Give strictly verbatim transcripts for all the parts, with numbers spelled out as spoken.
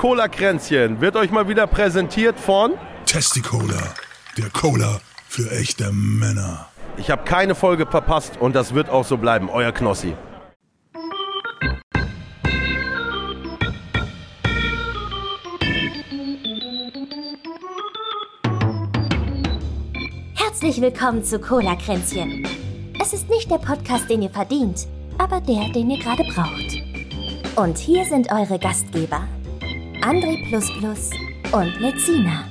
Cola-Kränzchen wird euch mal wieder präsentiert von Testicola, der Cola für echte Männer. Ich habe keine Folge verpasst und das wird auch so bleiben, euer Knossi. Herzlich willkommen zu Cola-Kränzchen. Es ist nicht der Podcast, den ihr verdient, aber der, den ihr gerade braucht. Und hier sind eure Gastgeber, André Plus Plus und Lezina.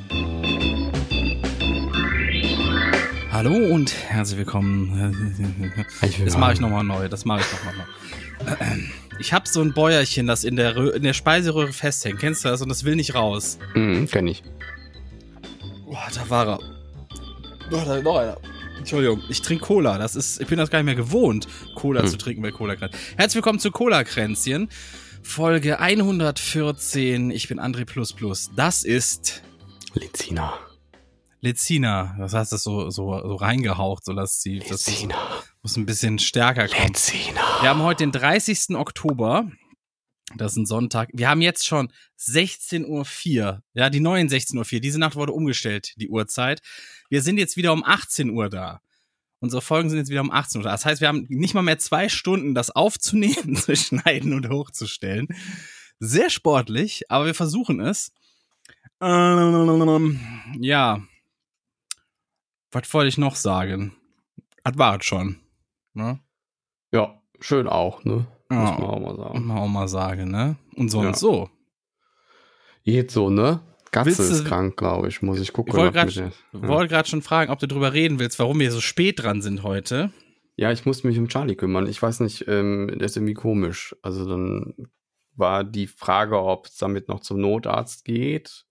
Hallo und herzlich willkommen. Das mache ich nochmal neu, das mache ich nochmal neu. Ich habe so ein Bäuerchen, das in der, Rö- in der Speiseröhre festhängt. Kennst du das? Und das will nicht raus. Mhm, kenn ich. Boah, da war er. Oh, da noch einer. Entschuldigung, ich trinke Cola. Das ist, ich bin das gar nicht mehr gewohnt, Cola hm. zu trinken bei Cola-Kränzchen. Herzlich willkommen zu Cola-Kränzchen. Folge hundertvierzehn. Ich bin André Plus Plus. Das ist Lezina. Lezina. Das heißt, das so, so, so reingehaucht, sodass sie, das muss, muss ein bisschen stärker kommen. Lezina. Wir haben heute den dreißigsten Oktober. Das ist ein Sonntag. Wir haben jetzt schon sechzehn Uhr vier. Ja, die neuen sechzehn Uhr vier. Diese Nacht wurde umgestellt, die Uhrzeit. Wir sind jetzt wieder um achtzehn Uhr da. Unsere Folgen sind jetzt wieder um achtzehn Uhr da. Das heißt, wir haben nicht mal mehr zwei Stunden, das aufzunehmen, zu schneiden und hochzustellen. Sehr sportlich, aber wir versuchen es. Ähm, ja. Was wollte ich noch sagen? Das war es schon. Ne? Ja, schön auch, ne? Ja, muss man auch mal sagen. Muss man auch mal sagen, ne? Und sonst ja. so. Geht so, ne? Gatze Willst ist du, krank, glaube ich. Muss ich gucken. Ich wollte gerade ja. grad schon fragen, ob du drüber reden willst, warum wir so spät dran sind heute. Ja, ich musste mich um Charlie kümmern. Ich weiß nicht, ähm, der ist irgendwie komisch. Also dann war die Frage, ob es damit noch zum Notarzt geht.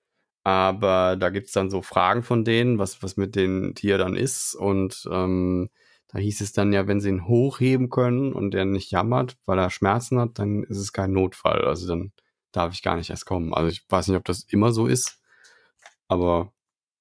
Aber da gibt es dann so Fragen von denen, was, was mit dem Tier dann ist. Und ähm, da hieß es dann ja, wenn sie ihn hochheben können und der nicht jammert, weil er Schmerzen hat, dann ist es kein Notfall. Also dann darf ich gar nicht erst kommen. Also ich weiß nicht, ob das immer so ist, aber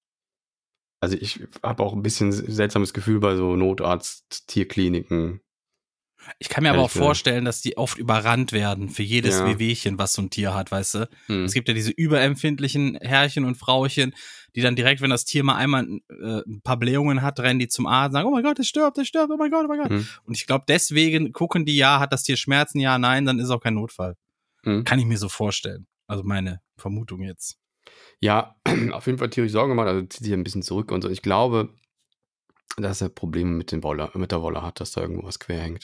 also ich habe auch ein bisschen seltsames Gefühl bei so Notarzt-Tierkliniken. Ich kann mir aber auch vorstellen, dass die oft überrannt werden für jedes ja. Wehwehchen, was so ein Tier hat, weißt du? Hm. Es gibt ja diese überempfindlichen Herrchen und Frauchen, die dann direkt, wenn das Tier mal einmal äh, ein paar Blähungen hat, rennen die zum Arzt und sagen, oh mein Gott, es stirbt, es stirbt, oh mein Gott, oh mein Gott. Hm. Und ich glaube, deswegen gucken die, ja, hat das Tier Schmerzen, ja, nein, dann ist auch kein Notfall. Hm. Kann ich mir so vorstellen. Also meine Vermutung jetzt. Ja, auf jeden Fall tierisch Sorgen gemacht, also zieht sich ein bisschen zurück und so. Ich glaube, dass er Probleme mit, den Wolle, mit der Wolle hat, dass da irgendwo was quer hängt.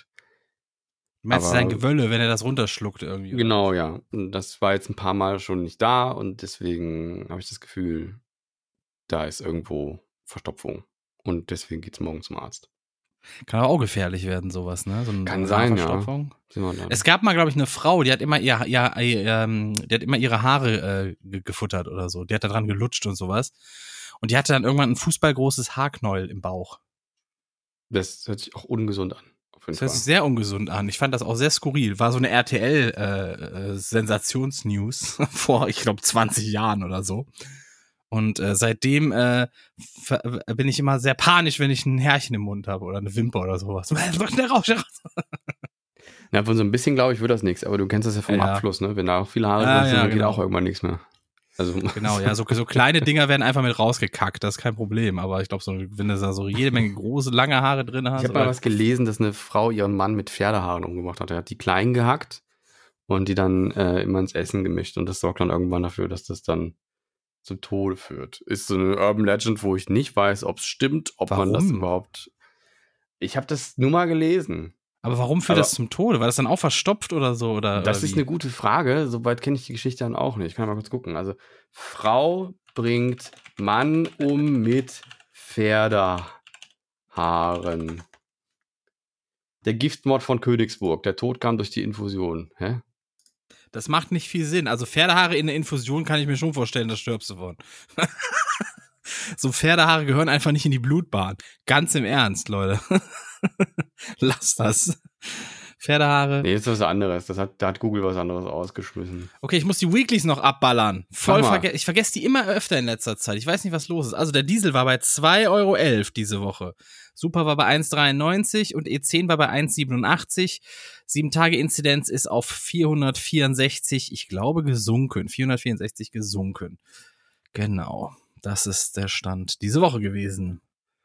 Du meinst sein Gewölle, wenn er das runterschluckt irgendwie? Genau, ja. Und das war jetzt ein paar Mal schon nicht da und deswegen habe ich das Gefühl, da ist irgendwo Verstopfung. Und deswegen geht es morgen zum Arzt. Kann aber auch gefährlich werden, sowas, ne? So eine Kann sein, Verstopfung. Ja. Es gab mal, glaube ich, eine Frau, die hat immer ihr, ja, ähm, die hat immer ihre Haare äh, ge- gefuttert oder so. Die hat da dran gelutscht und sowas. Und die hatte dann irgendwann ein fußballgroßes Haarknäuel im Bauch. Das hört sich auch ungesund an. Das hört sich sehr ungesund an. Ich fand das auch sehr skurril. War so eine R T L-Sensationsnews äh, äh, vor, ich glaube, zwanzig Jahren oder so. Und äh, seitdem äh, ver- bin ich immer sehr panisch, wenn ich ein Härchen im Mund habe oder eine Wimper oder sowas. Mach schnell raus, schnell raus. Ja, von so ein bisschen, glaube ich, wird das nichts. Aber du kennst das ja vom ja. Abfluss, ne? Wenn da auch viele Haare ah, drin sind, ja, dann geht genau. auch irgendwann nichts mehr. Also genau, ja, so, so kleine Dinger werden einfach mit rausgekackt, das ist kein Problem. Aber ich glaube, so, wenn du da so jede Menge große, lange Haare drin hast. Ich habe mal was gelesen, dass eine Frau ihren Mann mit Pferdehaaren umgebracht hat. Er hat die klein gehackt und die dann äh, immer ins Essen gemischt. Und das sorgt dann irgendwann dafür, dass das dann zum Tode führt. Ist so eine Urban Legend, wo ich nicht weiß, ob es stimmt, ob warum? man das überhaupt... Ich habe das nur mal gelesen. Aber warum führt Aber das zum Tode? War das dann auch verstopft oder so? Oder, das oder ist eine gute Frage. Soweit kenne ich die Geschichte dann auch nicht. Ich kann mal kurz gucken. Also, Frau bringt Mann um mit Pferdehaaren. Der Giftmord von Königsburg. Der Tod kam durch die Infusion. Hä? Das macht nicht viel Sinn. Also Pferdehaare in der Infusion kann ich mir schon vorstellen, da stirbst du von. So Pferdehaare gehören einfach nicht in die Blutbahn. Ganz im Ernst, Leute. Lass das. Pferdehaare. Nee, das ist was anderes. Das hat, da hat Google was anderes ausgeschmissen. Okay, ich muss die Weeklies noch abballern. Voll verge- ich vergesse die immer öfter in letzter Zeit. Ich weiß nicht, was los ist. Also der Diesel war bei zwei Euro elf diese Woche. Super war bei eins Komma dreiundneunzig und E zehn war bei eins Komma siebenundachtzig. sieben-Tage-Inzidenz ist auf vierhundertvierundsechzig, ich glaube, gesunken. vierhundertvierundsechzig gesunken. Genau. Das ist der Stand diese Woche gewesen.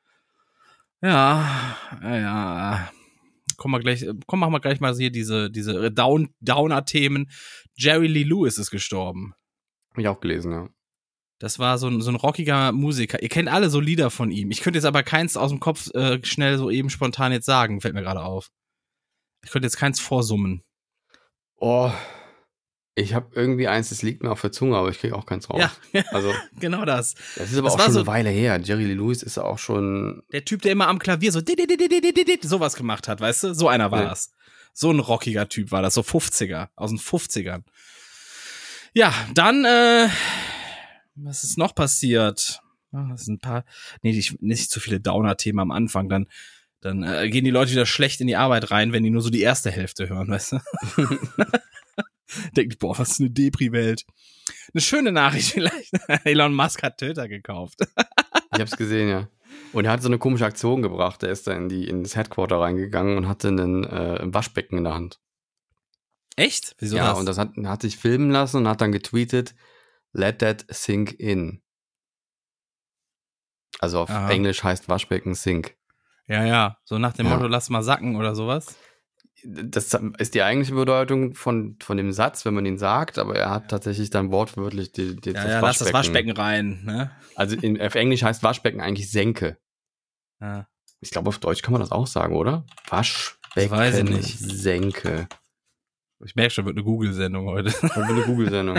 Ja, ja. Kommen wir gleich, komm, machen wir gleich mal hier diese, diese Down, Downer-Themen. Jerry Lee Lewis ist gestorben. Hab ich auch gelesen, ja. Das war so ein, so ein rockiger Musiker. Ihr kennt alle so Lieder von ihm. Ich könnte jetzt aber keins aus dem Kopf äh, schnell so eben spontan jetzt sagen, fällt mir gerade auf. Ich könnte jetzt keins vorsummen. Oh, ich habe irgendwie eins, das liegt mir auf der Zunge, aber ich kriege auch keins raus. Ja, also genau das. Das ist aber das auch schon so eine Weile her. Jerry Lee Lewis ist auch schon... Der Typ, der immer am Klavier so sowas gemacht hat, weißt du? So einer war ja. das. So ein rockiger Typ war das, so fünfziger, aus den fünfzigern. Ja, dann, äh, was ist noch passiert? Oh, das sind ein paar, nee, nicht, nicht zu viele Downer-Themen am Anfang, dann, dann äh, gehen die Leute wieder schlecht in die Arbeit rein, wenn die nur so die erste Hälfte hören, weißt du? Denkt, boah, was ist eine Depri-Welt. Eine schöne Nachricht vielleicht. Elon Musk hat Twitter gekauft. Ich hab's gesehen, ja. Und er hat so eine komische Aktion gebracht. Er ist da in die ins Headquarter reingegangen und hatte einen äh, Waschbecken in der Hand. Echt? Wieso ja, das? und das hat, hat sich filmen lassen und hat dann getweetet, let that sink in. Also auf Aha. Englisch heißt Waschbecken sink. Ja, ja. So nach dem ja. Motto, lass mal sacken oder sowas. Das ist die eigentliche Bedeutung von, von dem Satz, wenn man ihn sagt, aber er hat tatsächlich dann wortwörtlich die, die, ja, das ja, Waschbecken. Lass das Waschbecken rein. Ne? Also in, auf Englisch heißt Waschbecken eigentlich Senke. Ja. Ich glaube, auf Deutsch kann man das auch sagen, oder? Waschbecken, das weiß ich nicht. Senke. Ich merke schon, wird eine Google-Sendung heute. Wird eine Google-Sendung.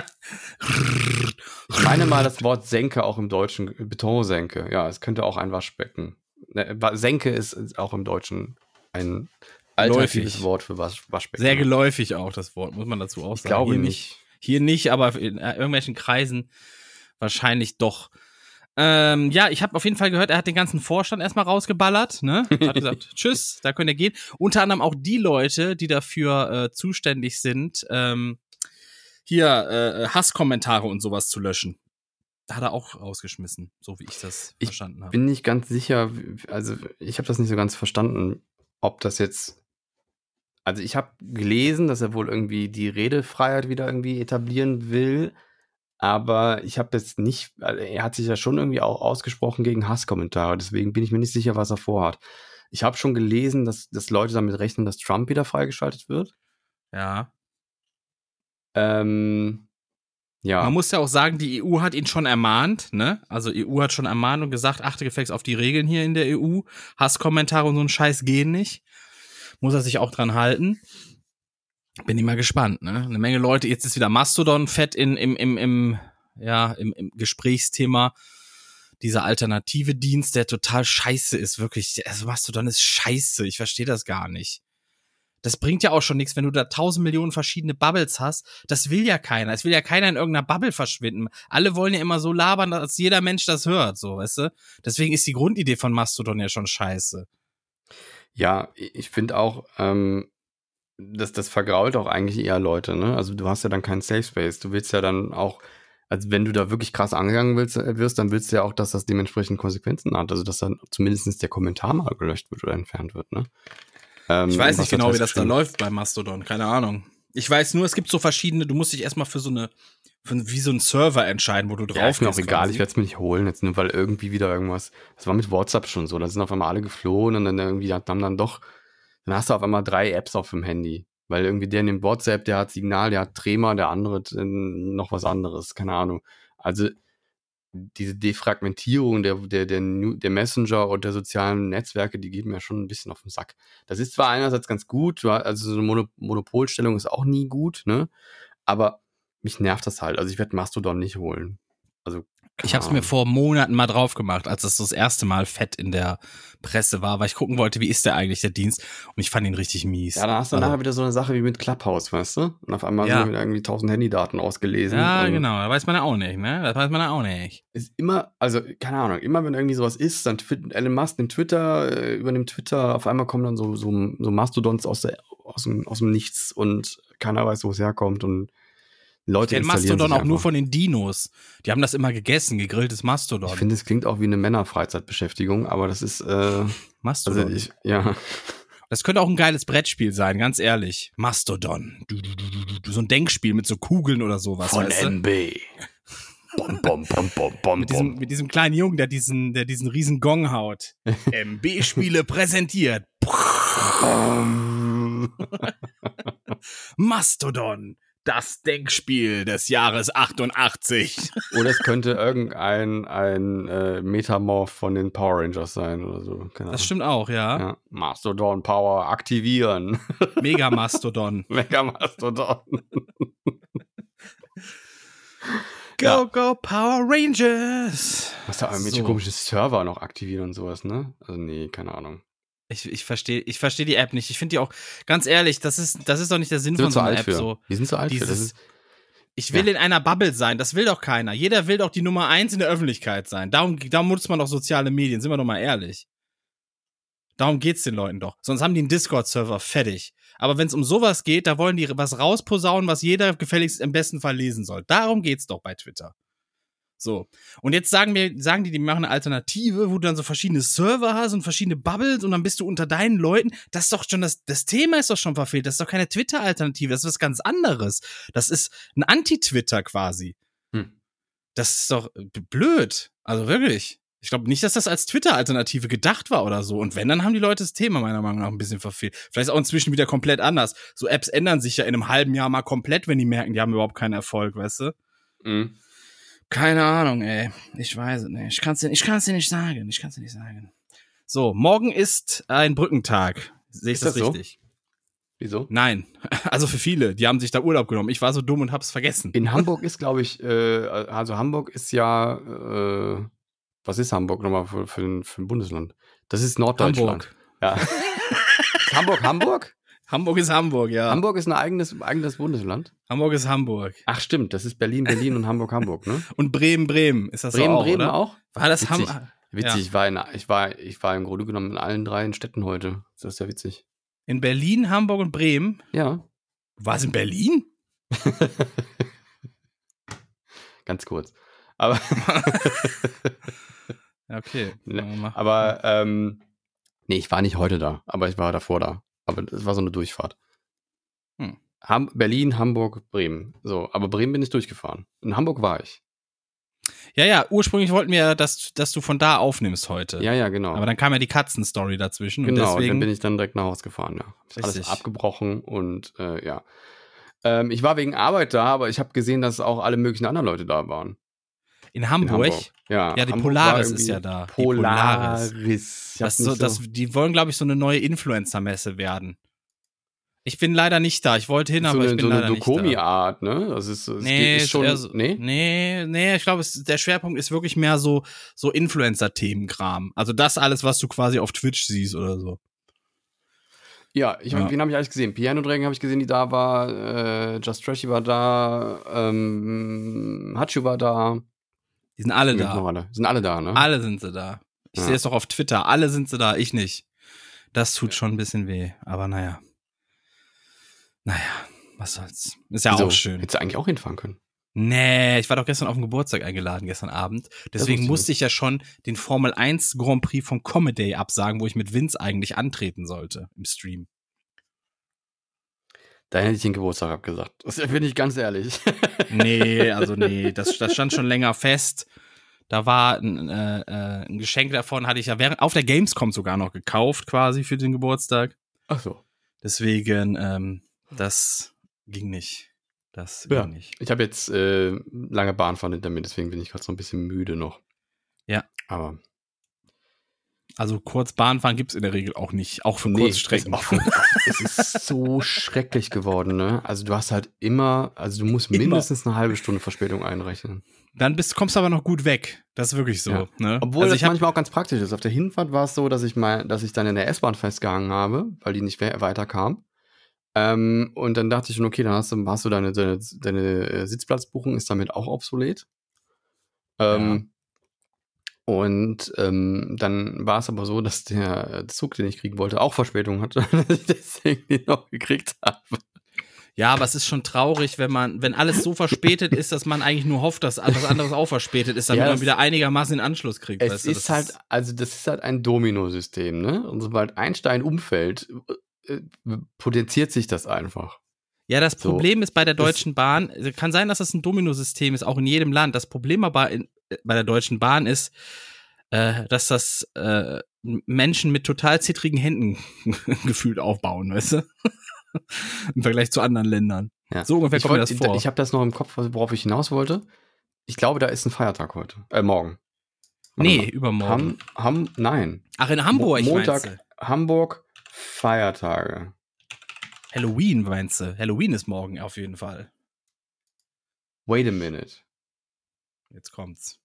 Ich meine mal das Wort Senke auch im Deutschen, Betonsenke. Ja, es könnte auch ein Waschbecken. Senke ist, ist auch im Deutschen ein alternatives geläufig. Wort für Wasch, Waschbecken. Sehr geläufig auch, das Wort, muss man dazu auch ich sagen. Glaube hier nicht. Hier nicht, aber in irgendwelchen Kreisen wahrscheinlich doch. Ähm, ja, ich habe auf jeden Fall gehört, er hat den ganzen Vorstand erstmal rausgeballert, ne? Hat gesagt, tschüss, da könnt ihr gehen. Unter anderem auch die Leute, die dafür äh, zuständig sind, ähm, hier äh, Hasskommentare und sowas zu löschen. Da hat er auch rausgeschmissen, so wie ich das ich verstanden habe. Ich bin nicht ganz sicher, also ich habe das nicht so ganz verstanden, ob das jetzt, also ich habe gelesen, dass er wohl irgendwie die Redefreiheit wieder irgendwie etablieren will, aber ich habe jetzt nicht, also er hat sich ja schon irgendwie auch ausgesprochen gegen Hasskommentare, deswegen bin ich mir nicht sicher, was er vorhat. Ich habe schon gelesen, dass, dass Leute damit rechnen, dass Trump wieder freigeschaltet wird. Ja. Ähm, ja. Man muss ja auch sagen, die E U hat ihn schon ermahnt, ne? Also E U hat schon ermahnt und gesagt, achte gefälligst auf die Regeln hier in der E U. Hasskommentare und so ein Scheiß gehen nicht. Muss er sich auch dran halten. Bin ich mal gespannt, ne? Eine Menge Leute, jetzt ist wieder Mastodon fett in, im, im, im, ja, im, im Gesprächsthema. Dieser alternative Dienst, der total scheiße ist, wirklich. Also Mastodon ist scheiße, ich verstehe das gar nicht. Das bringt ja auch schon nichts, wenn du da tausend Millionen verschiedene Bubbles hast. Das will ja keiner. Es will ja keiner in irgendeiner Bubble verschwinden. Alle wollen ja immer so labern, dass jeder Mensch das hört, so, weißt du? Deswegen ist die Grundidee von Mastodon ja schon scheiße. Ja, ich finde auch, ähm, das, das vergrault auch eigentlich eher Leute, ne? Also du hast ja dann keinen Safe Space. Du willst ja dann auch, also wenn du da wirklich krass angegangen willst, wirst, dann willst du ja auch, dass das dementsprechend Konsequenzen hat. Also dass dann zumindest der Kommentar mal gelöscht wird oder entfernt wird, ne? Ähm, ich weiß nicht genau, wie das da läuft bei Mastodon, keine Ahnung. Ich weiß nur, es gibt so verschiedene, du musst dich erstmal für so eine, für wie so einen Server entscheiden, wo du drauf ja, ist mir auch egal, quasi. Ich werde es mir nicht holen, jetzt nur weil irgendwie wieder irgendwas, das war mit WhatsApp schon so, da sind auf einmal alle geflohen und dann irgendwie haben dann doch, dann hast du auf einmal drei Apps auf dem Handy, weil irgendwie der in dem WhatsApp, der hat Signal, der hat Trema, der andere noch was anderes, keine Ahnung. Also diese Defragmentierung der, der, der, der Messenger und der sozialen Netzwerke, die geben mir schon ein bisschen auf den Sack. Das ist zwar einerseits ganz gut, also so eine Monopolstellung ist auch nie gut, ne? Aber mich nervt das halt. Also ich werde Mastodon nicht holen. Also Ich habe es mir vor Monaten mal drauf gemacht, als das so das erste Mal fett in der Presse war, weil ich gucken wollte, wie ist der eigentlich, der Dienst. Und ich fand ihn richtig mies. Ja, dann hast du also, nachher wieder so eine Sache wie mit Clubhouse, weißt du? Und auf einmal ja. haben wir irgendwie tausend Handydaten ausgelesen. Ja, genau. Da weiß man ja auch nicht, ne? Das weiß man ja auch nicht. Ist immer, also, keine Ahnung, immer wenn irgendwie sowas ist, dann Elon Musk nimmt Twitter, äh, übernimmt Twitter, auf einmal kommen dann so, so, so Mastodons aus, der, aus, dem, aus dem Nichts und keiner weiß, wo es herkommt und Leute ich kenne Mastodon auch nur von den Dinos. Die haben das immer gegessen, gegrilltes Mastodon. Ich finde, es klingt auch wie eine Männerfreizeitbeschäftigung, aber das ist äh, Mastodon. Also ich, ja. Das könnte auch ein geiles Brettspiel sein, ganz ehrlich. Mastodon. Du, du, du, du, so ein Denkspiel mit so Kugeln oder sowas. Von N B. Bom, bom, bom, bom, bom, mit, diesem, mit diesem kleinen Jungen, der diesen, der diesen riesen Gong haut. M B-Spiele präsentiert. Mastodon. Das Denkspiel des Jahres achtundachtzig. Oder es könnte irgendein ein äh, Metamorph von den Power Rangers sein oder so. Keine das stimmt auch, ja. ja. Mastodon Power aktivieren. Megamastodon. Megamastodon. Go, ja. go, Power Rangers. Was da irgendwelche so. komische Server noch aktivieren und sowas, ne? Also nee, keine Ahnung. Ich, ich verstehe ich versteh die App nicht. Ich finde die auch, ganz ehrlich, das ist, das ist doch nicht der Sinn von so einer App. Für. So. Die sind so alt Dieses, für. Das ist, ich will ja. in einer Bubble sein, das will doch keiner. Jeder will doch die Nummer eins in der Öffentlichkeit sein. Darum, darum nutzt man doch soziale Medien, sind wir doch mal ehrlich. Darum geht's den Leuten doch. Sonst haben die einen Discord-Server, fertig. Aber wenn es um sowas geht, da wollen die was rausposaunen, was jeder gefälligst im besten Fall lesen soll. Darum geht's doch bei Twitter. So. Und jetzt sagen wir, sagen die, die machen eine Alternative, wo du dann so verschiedene Server hast und verschiedene Bubbles und dann bist du unter deinen Leuten. Das ist doch schon, das, das Thema ist doch schon verfehlt. Das ist doch keine Twitter-Alternative. Das ist was ganz anderes. Das ist ein Anti-Twitter quasi. Hm. Das ist doch blöd. Also wirklich. Ich glaube nicht, dass das als Twitter-Alternative gedacht war oder so. Und wenn, dann haben die Leute das Thema meiner Meinung nach ein bisschen verfehlt. Vielleicht auch inzwischen wieder komplett anders. So Apps ändern sich ja in einem halben Jahr mal komplett, wenn die merken, die haben überhaupt keinen Erfolg, weißt du? Mhm. Keine Ahnung, ey. Ich weiß es nicht. Ich kann's dir, ich kann's dir nicht sagen. Ich kann's dir nicht sagen. So, morgen ist ein Brückentag. Sehe ich das, das richtig? So? Wieso? Nein. Also für viele. Die haben sich da Urlaub genommen. Ich war so dumm und hab's vergessen. In Hamburg ist, glaube ich, äh, also Hamburg ist ja, äh, was ist Hamburg nochmal für, für, ein, für ein Bundesland? Das ist Norddeutschland. Hamburg. Ja. Ist Hamburg Hamburg? Hamburg ist Hamburg, ja. Hamburg ist ein eigenes, eigenes Bundesland? Hamburg ist Hamburg. Ach stimmt, das ist Berlin, Berlin und Hamburg, Hamburg, ne? Und Bremen, Bremen. Ist das Bremen, so auch, Bremen oder? auch? War das Witzig, Hamburg? witzig. Ja. Ich, war in, ich, war, ich war im Grunde genommen in allen drei Städten heute. Das ist ja witzig. In Berlin, Hamburg und Bremen? Ja. Du warst in Berlin? Ganz kurz. Aber okay. Aber ähm, nee, ich war nicht heute da, aber ich war davor da. Aber es war so eine Durchfahrt. Hm. Ham- Berlin, Hamburg, Bremen. So, aber Bremen bin ich durchgefahren. In Hamburg war ich. Ja, ja, ursprünglich wollten wir, dass, dass du von da aufnimmst heute. Ja, ja, genau. Aber dann kam ja die Katzenstory dazwischen. Genau, und deswegen dann bin ich dann direkt nach Hause gefahren, ja. Hab alles abgebrochen und äh, ja. Ähm, ich war wegen Arbeit da, aber ich habe gesehen, dass auch alle möglichen anderen Leute da waren. In Hamburg? In Hamburg. Ja, ja, die Hamburg Polaris ist ja da. Polaris. Die Polaris. Das so, das, die wollen, glaube ich, so eine neue Influencer-Messe werden. Ich bin leider nicht da. Ich wollte hin, so aber eine, ich bin so leider eine nicht da. Dokomi-Art, ne? Das ist, es nee, geht, ist schon, so, nee? nee, nee, ich glaube, der Schwerpunkt ist wirklich mehr so, so Influencer-Themenkram. Also das alles, was du quasi auf Twitch siehst oder so. Ja, ich, ja. wen habe ich eigentlich gesehen? Piano Dragon habe ich gesehen, die da war. Äh, Just Trashy war da. Ähm, Hachu war da. Die sind alle die da. Noch alle. Die sind alle da, ne? Alle sind sie da. Ich ja. sehe es doch auf Twitter. Alle sind sie da, ich nicht. Das tut schon ein bisschen weh. Aber naja. Naja, was soll's. Ist ja Wieso? Auch schön. Hättest du eigentlich auch hinfahren können? Nee, ich war doch gestern auf den Geburtstag eingeladen, gestern Abend. Deswegen musste ich ja schon den Formel eins Grand Prix von Comedy absagen, wo ich mit Vince eigentlich antreten sollte im Stream. Da hätte ich den Geburtstag abgesagt. Das bin ich ganz ehrlich. Nee, also nee, das, das stand schon länger fest. Da war ein, äh, ein Geschenk davon, hatte ich ja während, auf der Gamescom sogar noch gekauft, quasi für den Geburtstag. Ach so. Deswegen, ähm, das ging nicht. Das ja. ging nicht. Ich habe jetzt äh, lange Bahnfahren hinter mir, deswegen bin ich gerade so ein bisschen müde noch. Ja. Aber Also kurz Bahnfahren gibt's in der Regel auch nicht, auch für Nee, Kurzstrecken. Es, auch, es ist so schrecklich geworden, ne? Also du hast halt immer, also du musst mindestens immer eine halbe Stunde Verspätung einrechnen. Dann bist, kommst du aber noch gut weg. Das ist wirklich so. Ja. Ne? Obwohl also das ich hab, manchmal auch ganz praktisch ist. Auf der Hinfahrt war es so, dass ich mal, dass ich dann in der S-Bahn festgehangen habe, weil die nicht weiterkam. Ähm, und dann dachte ich schon, okay, dann hast du, hast du deine, deine, deine Sitzplatzbuchung ist damit auch obsolet. Ähm, ja. Und ähm, dann war es aber so, dass der Zug, den ich kriegen wollte, auch Verspätung hatte, dass ich deswegen den noch gekriegt habe. Ja, aber es ist schon traurig, wenn man, wenn alles so verspätet ist, dass man eigentlich nur hofft, dass was anderes auch verspätet ist, damit Ja, man wieder einigermaßen den Anschluss kriegt. Es weißt du? ist Das halt, also das ist halt ein Domino-System, ne? Und sobald ein Stein umfällt, äh, potenziert sich das einfach. Ja, das So. Problem ist bei der Deutschen Bahn, kann sein, dass das ein Domino-System ist, auch in jedem Land. Das Problem aber in, bei der Deutschen Bahn ist, äh, dass das äh, Menschen mit total zittrigen Händen gefühlt aufbauen, weißt du? Im Vergleich zu anderen Ländern. Ja. So ungefähr Ich kommt mir wollt, das vor. Ich habe das noch im Kopf, worauf ich hinaus wollte. Ich glaube, da ist ein Feiertag heute. Äh, morgen. Warte nee, mal. übermorgen. Ham, Ham, nein. Ach, in Hamburg, Mo- Montag, meinst du? Hamburg, Feiertage. Halloween, meinst du? Halloween ist morgen auf jeden Fall. Wait a minute. Jetzt kommt's.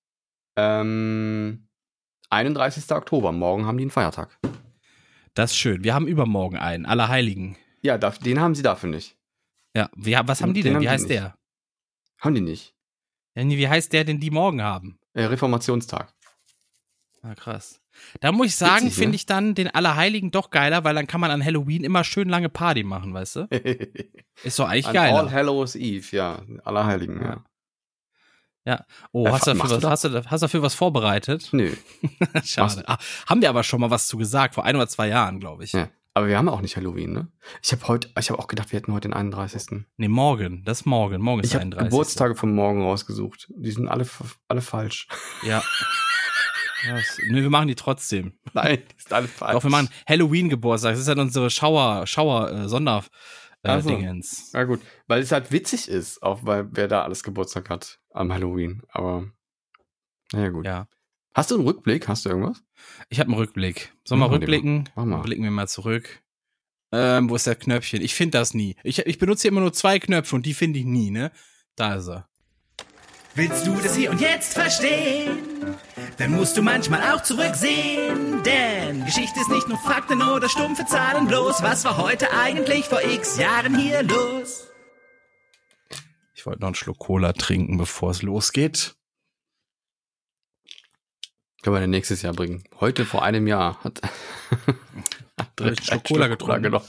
Ähm, einunddreißigster Oktober. Morgen haben die einen Feiertag. Das ist schön. Wir haben übermorgen einen, Allerheiligen. Ja, darf, den haben sie dafür nicht. Ja, wie, was haben die Den denn? haben Wie die heißt nicht. der? Haben die nicht. Ja, nee, wie heißt der, den die morgen haben? Äh, Reformationstag. Ah, krass. Da muss ich sagen, Witzig, finde ne? ich dann den Allerheiligen doch geiler, weil dann kann man an Halloween immer schön lange Party machen, weißt du? Ist doch eigentlich An geil. All Hallows Eve, ja. Allerheiligen, ja. Ja. Oh, Äh, hast, du dafür machst du was, das? hast, du, da- hast du dafür was vorbereitet? Nö. Schade. Ah, haben wir aber schon mal was zu gesagt, vor ein oder zwei Jahren, glaube ich. Ja. Aber wir haben auch nicht Halloween, ne? Ich habe heute, ich habe auch gedacht, wir hätten heute den einunddreißigsten Nee, morgen. Das ist morgen. Morgen ist Ich der habe einunddreißigste Geburtstage von morgen rausgesucht. Die sind alle, f- alle falsch. Ja. Das, nee, wir machen die trotzdem. Nein, die sind alle falsch. Doch, wir machen Halloween-Geburtstag. Das ist halt unsere Schauer, Schauer, äh, Sonder, äh, Ach so. Dingens. Na gut, weil es halt witzig ist, auch weil wer da alles Geburtstag hat am Halloween. Aber naja, gut. Ja. Hast du einen Rückblick? Hast du irgendwas? Ich habe einen Rückblick. Sollen wir Mach mal, rückblicken? Mach mal. Blicken wir mal zurück. Ähm, wo ist der Knöpfchen? Ich finde das nie. Ich, ich benutze hier immer nur zwei Knöpfe und die finde ich nie, ne? Da ist er. Willst du das hier und jetzt verstehen? Dann musst du manchmal auch zurücksehen. Denn Geschichte ist nicht nur Fakten oder stumpfe Zahlen bloß. Was war heute eigentlich vor x Jahren hier los? Ich wollte noch einen Schluck Cola trinken, bevor es losgeht. Können wir dann nächstes Jahr bringen. Heute vor einem Jahr hat, hat Hab ich einen Schluck Cola getrunken. genommen.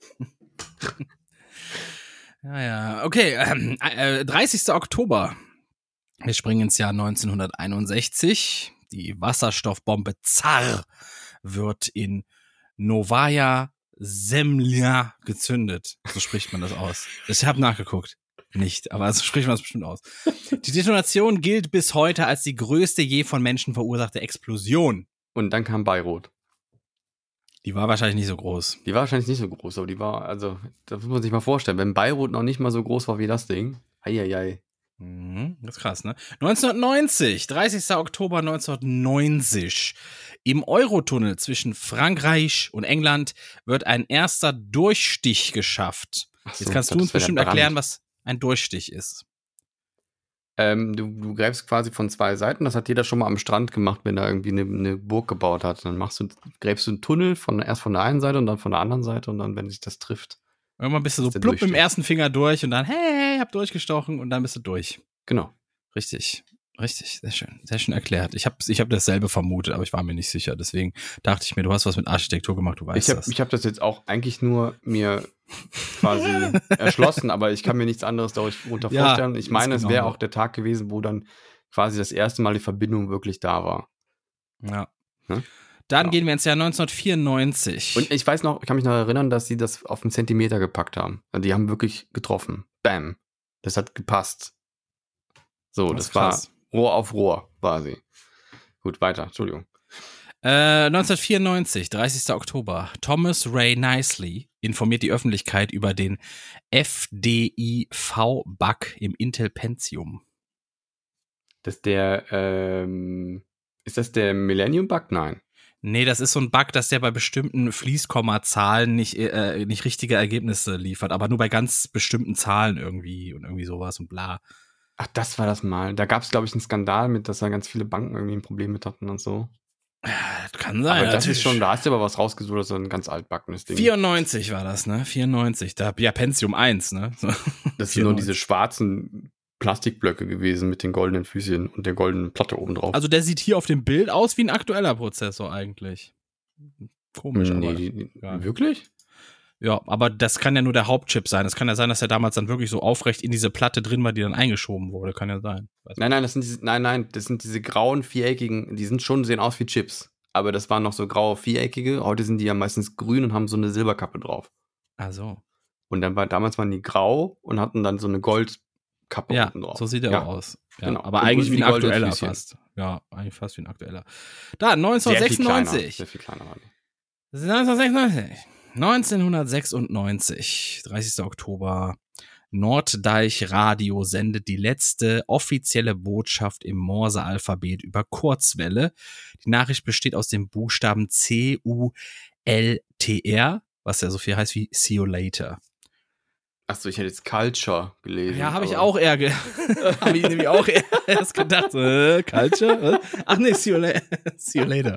Ja, ja. Okay, ähm, äh, dreißigster Oktober. Wir springen ins Jahr neunzehnhunderteinundsechzig. Die Wasserstoffbombe Zar wird in Novaya Zemlja gezündet. So spricht man das aus. Ich habe nachgeguckt. Nicht, aber so spricht man das bestimmt aus. Die Detonation gilt bis heute als die größte je von Menschen verursachte Explosion. Und dann kam Beirut. Die war wahrscheinlich nicht so groß. Die war wahrscheinlich nicht so groß, aber die war, also, das muss man sich mal vorstellen. Wenn Beirut noch nicht mal so groß war wie das Ding, eieiei. Mhm, das ist krass, ne? neunzehnhundertneunzig, dreißigster Oktober neunzehnhundertneunzig. Im Eurotunnel zwischen Frankreich und England wird ein erster Durchstich geschafft. Ach so, Jetzt kannst ich du dachte, uns das wär der bestimmt Brand. erklären, was ein Durchstich ist. Ähm, du, du greifst quasi von zwei Seiten. Das hat jeder schon mal am Strand gemacht, wenn er irgendwie eine, eine Burg gebaut hat. Dann machst du, gräbst du einen Tunnel von, erst von der einen Seite und dann von der anderen Seite und dann, wenn sich das trifft. Irgendwann bist du so ist der plupp mit dem Durchstich. ersten Finger durch und dann, hey, hab durchgestochen und dann bist du durch. Genau. Richtig, richtig, sehr schön, sehr schön erklärt. Ich habe ich hab dasselbe vermutet, aber ich war mir nicht sicher. Deswegen dachte ich mir, du hast was mit Architektur gemacht, du weißt Ich habe das. ich hab das jetzt auch eigentlich nur mir quasi erschlossen, aber ich kann mir nichts anderes darunter Ja, vorstellen. Ich meine, ist es wäre genau auch der Tag gewesen, wo dann quasi das erste Mal die Verbindung wirklich da war. Ja. Hm? Dann Ja. gehen wir ins Jahr neunzehnhundertvierundneunzig. Und ich weiß noch, ich kann mich noch erinnern, dass sie das auf einen Zentimeter gepackt haben. Also die haben wirklich getroffen. Bam. Das hat gepasst. So, Das das, ist war krass. Rohr auf Rohr quasi. Gut, weiter. Entschuldigung. Äh, neunzehnhundertvierundneunzig, dreißigster Oktober. Thomas Ray Nicely informiert die Öffentlichkeit über den F D I V-Bug im Intel Pentium. Das ist der, ähm, ist das der Millennium-Bug? Nein. Nee, das ist so ein Bug, dass der bei bestimmten Fließkommazahlen nicht, äh, nicht richtige Ergebnisse liefert, aber nur bei ganz bestimmten Zahlen irgendwie und irgendwie sowas und bla. Ach, das war das mal. Da gab es, glaube ich, einen Skandal mit, dass da ganz viele Banken irgendwie ein Problem mit hatten und so. Kann sein. Aber das ist schon, da hast du aber was rausgesucht, das ist ein ganz altbackenes Ding. vierundneunzig war das, ne? vierundneunzig. Da, ja, Pentium eins, ne? So. Das sind nur diese schwarzen Plastikblöcke gewesen mit den goldenen Füßchen und der goldenen Platte oben drauf. Also der sieht hier auf dem Bild aus wie ein aktueller Prozessor eigentlich. Komisch, nee, aber. Die, ja. Wirklich? Ja, aber das kann ja nur der Hauptchip sein. Das kann ja sein, dass er damals dann wirklich so aufrecht in diese Platte drin war, die dann eingeschoben wurde. Kann ja sein. Weiß nein, nein, das sind diese, nein, nein, das sind diese grauen, viereckigen, die sind schon, sehen aus wie Chips. Aber das waren noch so graue, viereckige. Heute sind die ja meistens grün und haben so eine Silberkappe drauf. Ach so. Und dann war, damals waren die grau und hatten dann so eine Goldkappe ja, unten drauf. So sieht er ja. auch aus. Ja, Genau. Aber und eigentlich wie ein aktueller Füßchen. fast. Ja, eigentlich fast wie ein aktueller. Da, neunzehnhundertsechsundneunzig. Sehr viel kleiner, sehr viel kleiner waren die. neunzehnhundertsechsundneunzig. neunzehnhundertsechsundneunzig, dreißigster Oktober. Norddeich Radio sendet die letzte offizielle Botschaft im Morse-Alphabet über Kurzwelle. Die Nachricht besteht aus den Buchstaben C U L T R, was ja so viel heißt wie See you later. Achso, ich hätte jetzt Culture gelesen. Ja, habe ich auch eher ge- habe ich nämlich auch eher erst gedacht, äh, Culture? Ach nee, see you, la- see you later.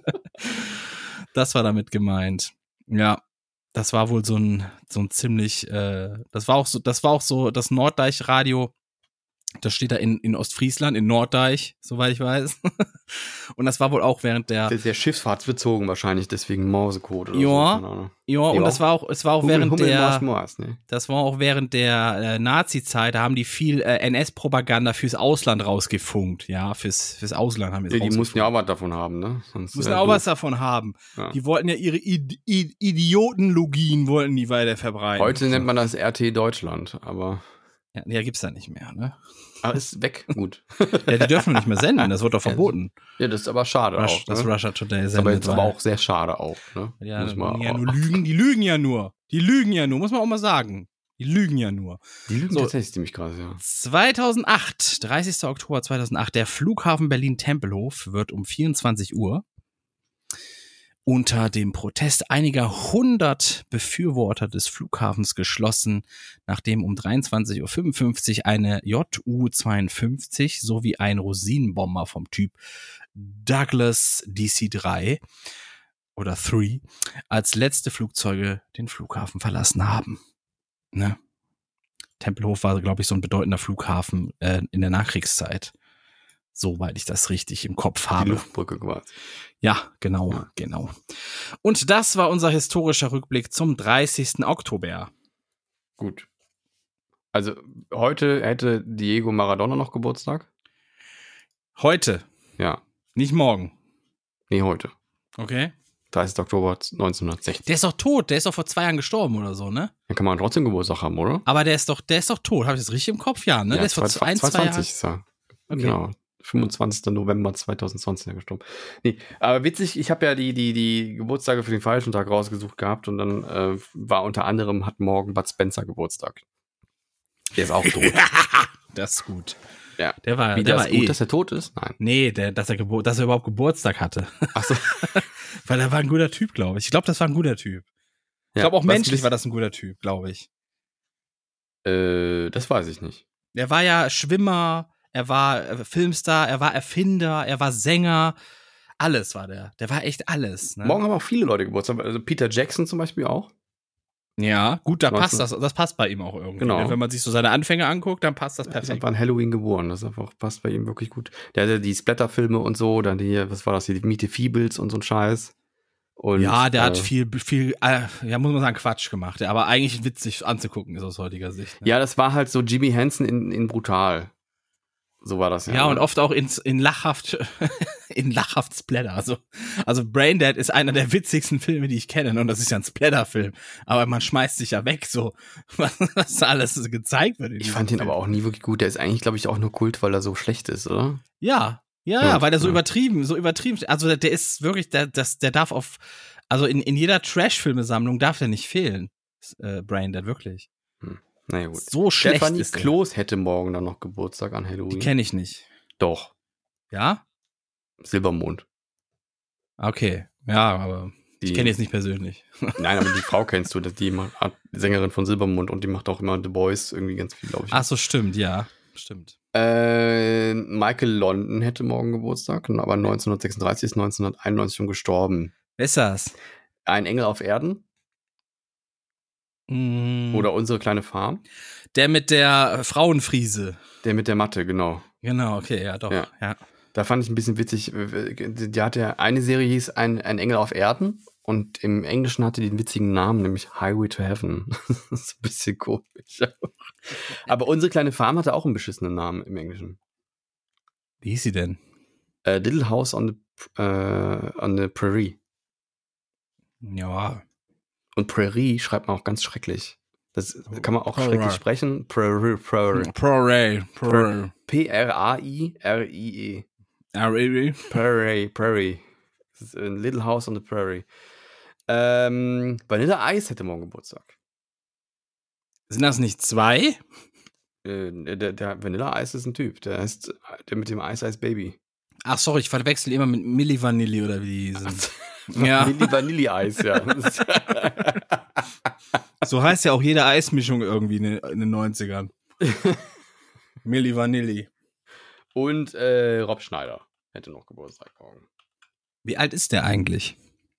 Das war damit gemeint. Ja, das war wohl so ein so ein ziemlich, äh, das war auch so, das war auch so das Norddeich-Radio. Das steht da in, in Ostfriesland, in Norddeich, soweit ich weiß. Und das war wohl auch während der... Der, der schifffahrtsbezogen wahrscheinlich, deswegen Morsecode oder ja, so. Ja, und das war auch, es war auch Hummel, während Hummel, der... Mars, Mars, ne? Das war auch während der äh, Nazi-Zeit, da haben die viel äh, N S-Propaganda fürs Ausland rausgefunkt. Ja, fürs, fürs Ausland haben wir es ja, die mussten ja auch was davon haben, ne? Sonst, Die mussten äh, auch doof. was davon haben. Ja. Die wollten ja ihre I- I- Idiotenlogien wollten die weiter verbreiten. Heute nennt man das R T Deutschland, aber... Ja, ja, gibt's da nicht mehr, ne? Aber ist weg, gut. Ja, die dürfen nicht mehr senden, das wird doch verboten. Ja, das ist aber schade Rush, auch. das ne? Russia Today Das ist aber sendet. jetzt aber weil- auch sehr schade auch, ne? Ja, Muss die man lügen ja auch- nur lügen, die lügen ja nur. Die lügen ja nur, muss man auch mal sagen. Die lügen ja nur. Die lügen So. tatsächlich ziemlich krass, ja. zweitausendacht, dreißigster Oktober zweitausendacht, der Flughafen Berlin-Tempelhof wird um vierundzwanzig Uhr unter dem Protest einiger hundert Befürworter des Flughafens geschlossen, nachdem um dreiundzwanzig Uhr fünfundfünfzig eine J U zweiundfünfzig sowie ein Rosinenbomber vom Typ Douglas D C drei oder drei als letzte Flugzeuge den Flughafen verlassen haben. Ne? Tempelhof war, glaube ich, so ein bedeutender Flughafen äh, in der Nachkriegszeit. Soweit ich das richtig im Kopf Die habe. Luftbrücke quasi. Ja, genau, Ja. genau. Und das war unser historischer Rückblick zum dreißigsten Oktober. Gut. Also heute hätte Diego Maradona noch Geburtstag? Heute, Ja. nicht morgen. Nee, heute. Okay. dreißigster Oktober neunzehnhundertsechzig. Der ist doch tot, der ist doch vor zwei Jahren gestorben oder so, ne? Dann kann man trotzdem Geburtstag haben, oder? Aber der ist doch, der ist doch tot. Habe ich das richtig im Kopf? Ja, ne? Ja, der ist vor zwei, ein, zwei Jahren. zweitausendzwanzig ist er. Okay. Genau. fünfundzwanzigster November zweitausendzwanzig ist er gestorben. Nee, aber witzig, ich habe ja die, die, die Geburtstage für den falschen Tag rausgesucht gehabt und dann äh, war unter anderem, hat morgen Bud Spencer Geburtstag. Der ist auch tot. Das ist gut. Ja. Der war, Wie der das war gut, eh. dass er tot ist? Nein. Nee, der, dass er Gebur- dass er überhaupt Geburtstag hatte. Ach so. Weil er war ein guter Typ, glaube ich. Ich glaube, das war ein guter Typ. Ich Ja, glaube, auch was menschlich bist- war das ein guter Typ, glaube ich. Äh, das weiß ich nicht. Er war ja Schwimmer, er war äh, Filmstar, er war Erfinder, er war Sänger. Alles war der. Der war echt alles. Ne? Morgen haben auch viele Leute Geburtstag. Also Peter Jackson zum Beispiel auch. Ja, gut, da neunzehn passt das. Das passt bei ihm auch irgendwie. Genau. Ne? Wenn man sich so seine Anfänge anguckt, dann passt das Er ist perfekt. einfach an Halloween geboren. Das ist einfach, passt bei ihm wirklich gut. Der hatte die Splatter-Filme und so, dann die, was war das, die Miete Feebles und so ein Scheiß. Und, Ja, der äh, hat viel, viel, äh, ja, muss man sagen, Quatsch gemacht. Aber eigentlich witzig anzugucken ist aus heutiger Sicht. Ne? Ja, das war halt so Jimmy Henson in, in brutal. So war das ja. Ja, und ne? oft auch in, in lachhaft, in lachhaft Splatter. Also, also Braindead ist einer der witzigsten Filme, die ich kenne. Und das ist ja ein Splatter-Film. Aber man schmeißt sich ja weg, so, was, was da alles gezeigt wird. in Ich diesem fand den Film. aber auch nie wirklich gut. Der ist eigentlich, glaube ich, auch nur Kult, weil er so schlecht ist, oder? Ja, ja, Ja, ja, weil der so ja. übertrieben, so übertrieben, also der, der ist wirklich, der, das, der darf auf, also in, in jeder Trash-Filmesammlung darf der nicht fehlen. Äh, Braindead, wirklich. Naja, gut. So schlecht Stephanie ist der. Kloß hätte morgen dann noch Geburtstag an Halloween. Die kenne ich nicht. Doch. Ja? Silbermond. Okay. Ja, aber die, ich kenne die jetzt nicht persönlich. Nein, aber die Frau kennst du, die macht, Sängerin von Silbermond und die macht auch immer The Boys irgendwie ganz viel, glaube ich. Ach so, stimmt, ja, stimmt. Äh, Michael London hätte morgen Geburtstag, aber neunzehnhundertsechsunddreißig ist neunzehnhunderteinundneunzig schon gestorben. Wer ist das? Ein Engel auf Erden? Mm. Oder Unsere kleine Farm? Der mit der Frauenfriese. Der mit der Matte, genau. Genau, okay, ja, doch, ja. ja. Da fand ich ein bisschen witzig, die hatte eine Serie, hieß ein, ein Engel auf Erden und im Englischen hatte die einen witzigen Namen, nämlich Highway to Heaven. Das ist ein bisschen komisch. Aber Unsere kleine Farm hatte auch einen beschissenen Namen im Englischen. Wie hieß sie denn? Uh, Little House on the, uh, on the Prairie. Ja. Und Prairie schreibt man auch ganz schrecklich. Das kann man auch Prairie. schrecklich sprechen. Prairie, Prairie. Prairie, Prairie. P R A I R I E. Prairie. Prairie, Prairie. Das ist ein Little House on the Prairie. Ähm, Vanilla Ice hätte morgen Geburtstag. Sind das nicht zwei? Äh, der, der Vanilla Ice ist ein Typ. Der heißt der mit dem Ice Ice Baby. Ach, sorry, ich verwechsel immer mit Milli Vanilli oder wie die sind. Ja. Milli Vanilli Eis, ja. So heißt ja auch jede Eismischung irgendwie in den neunzigern. Milli Vanilli. Und äh, Rob Schneider hätte noch Geburtstag morgen. Wie alt ist der eigentlich?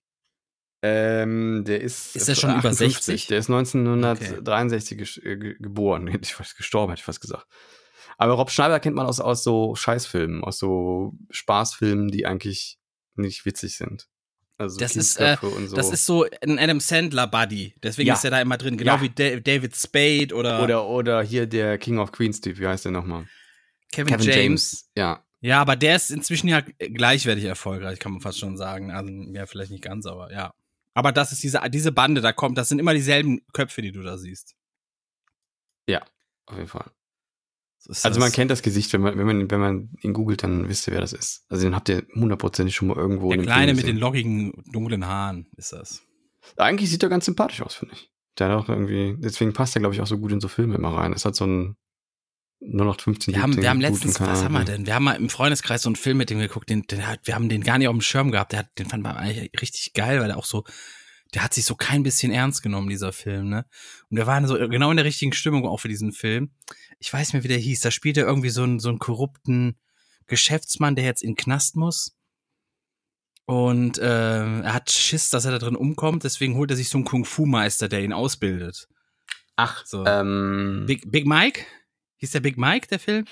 Ähm, der ist. Ist der schon über sechzig? Der ist neunzehnhundertdreiundsechzig okay. ge- geboren. Hätte ich fast gestorben, hätte ich fast gesagt. Aber Rob Schneider kennt man aus, aus so Scheißfilmen, aus so Spaßfilmen, die eigentlich nicht witzig sind. Also das ist, äh, und so. Das ist so ein Adam Sandler-Buddy. Deswegen ja. ist er da immer drin. Genau ja. wie Da- David Spade oder. Oder oder hier der King of Queens-Typ. Wie heißt der nochmal? Kevin, Kevin James. James. Ja. Ja, aber der ist inzwischen ja gleichwertig erfolgreich, kann man fast schon sagen. Also, ja, vielleicht nicht ganz, aber ja. Aber das ist diese, diese Bande, da kommt, das sind immer dieselben Köpfe, die du da siehst. Ja, auf jeden Fall. So also man kennt das Gesicht, wenn man, wenn man, wenn man ihn googelt, dann wisst ihr, wer das ist. Also den habt ihr hundertprozentig schon mal irgendwo. Der Kleine mit den lockigen, dunklen Haaren ist das. Eigentlich sieht er ganz sympathisch aus, finde ich. Der hat auch irgendwie, deswegen passt er, glaube ich, auch so gut in so Filme immer rein. Es hat so ein null acht fünfzehn. Wir haben, wir haben letztens, was haben wir denn? Wir haben mal im Freundeskreis so einen Film mit dem geguckt, den, den hat, wir haben den gar nicht auf dem Schirm gehabt. Der hat, den fanden wir eigentlich richtig geil, weil der auch so, der hat sich so kein bisschen ernst genommen, dieser Film, ne? Und der war so genau in der richtigen Stimmung auch für diesen Film. Ich weiß nicht mehr, wie der hieß. Da spielt er irgendwie so einen, so einen korrupten Geschäftsmann, der jetzt in den Knast muss. Und äh, er hat Schiss, dass er da drin umkommt. Deswegen holt er sich so einen Kung-Fu-Meister, der ihn ausbildet. Ach, so. ähm. Big, Big Mike? Hieß der Big Mike, der Film?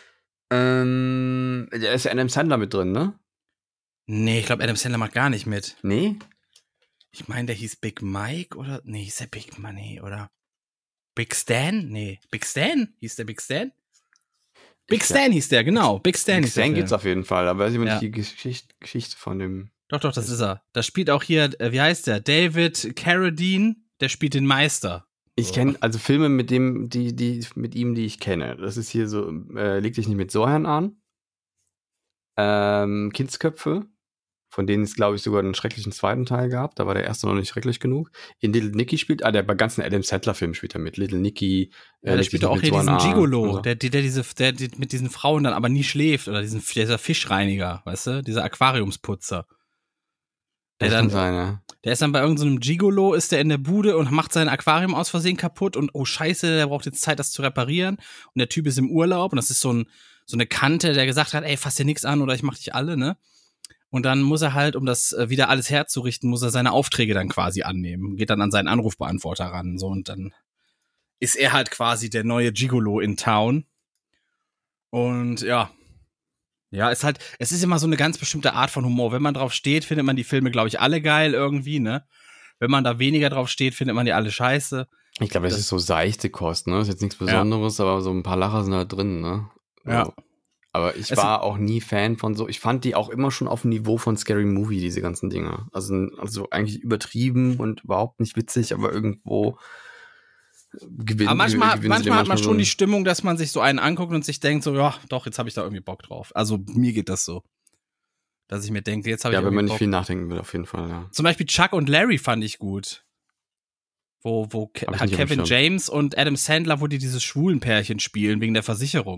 Ähm, da ist ja Adam Sandler mit drin, ne? Nee, ich glaube, Adam Sandler macht gar nicht mit. Nee? Ich meine, der hieß Big Mike oder? Nee, hieß der Big Money oder? Big Stan? Nee. Big Stan? Hieß der Big Stan? Big Stan ja. hieß der, genau. Big Stan Big hieß der. Stan gibt's auf jeden Fall, aber weiß ich ja. nicht die Geschichte, Geschichte von dem. Doch, doch, das ist er. Da spielt auch hier, wie heißt der? David Carradine, der spielt den Meister. Ich kenne also Filme mit dem, die, die, mit ihm, die ich kenne. Das ist hier so, äh, leg dich nicht mit Sohan an. Ähm, Kindsköpfe. Von denen es, glaube ich, sogar einen schrecklichen zweiten Teil gab. Da war der erste noch nicht schrecklich genug. In Little Nicky spielt, ah, der bei ganzen Adam Sandler-Filmen spielt er mit. Little Nicky. Ja, äh, der spielt auch hier diesen Gigolo, so. der, der, der, diese, der, der mit diesen Frauen dann aber nie schläft. Oder diesen, dieser Fischreiniger, weißt du? Dieser Aquariumsputzer. Der, das dann, sein, ja. der ist dann bei irgendeinem so Gigolo, ist der in der Bude und macht sein Aquarium aus Versehen kaputt. Und oh scheiße, der braucht jetzt Zeit, das zu reparieren. Und der Typ ist im Urlaub. Und das ist so, ein, so eine Kante, der gesagt hat, ey, fass dir nichts an oder ich mach dich alle, ne? Und dann muss er halt, um das wieder alles herzurichten, muss er seine Aufträge dann quasi annehmen. Geht dann an seinen Anrufbeantworter ran. So, und dann ist er halt quasi der neue Gigolo in Town. Und ja. Ja, ist halt, es ist immer so eine ganz bestimmte Art von Humor. Wenn man drauf steht, findet man die Filme, glaube ich, alle geil irgendwie, ne? Wenn man da weniger drauf steht, findet man die alle scheiße. Ich glaube, es ist so seichte Kost, ne? Ist jetzt nichts Besonderes, ja. aber so ein paar Lacher sind da drin, ne? Ja. Also. Aber ich es war auch nie Fan von so, ich fand die auch immer schon auf dem Niveau von Scary Movie, diese ganzen Dinge. Also, also eigentlich übertrieben und überhaupt nicht witzig, aber irgendwo gewinnen. Aber manchmal, gewinnen manchmal hat man schon so die Stimmung, dass man sich so einen anguckt und sich denkt so, ja, doch, jetzt habe ich da irgendwie Bock drauf. Also mir geht das so. Dass ich mir denke, jetzt habe ich Ja, wenn man nicht Bock. viel nachdenken will, auf jeden Fall, ja. Zum Beispiel Chuck und Larry fand ich gut. Wo, wo Ke- hat Kevin James und Adam Sandler, wo die dieses Schwulenpärchen spielen, wegen der Versicherung.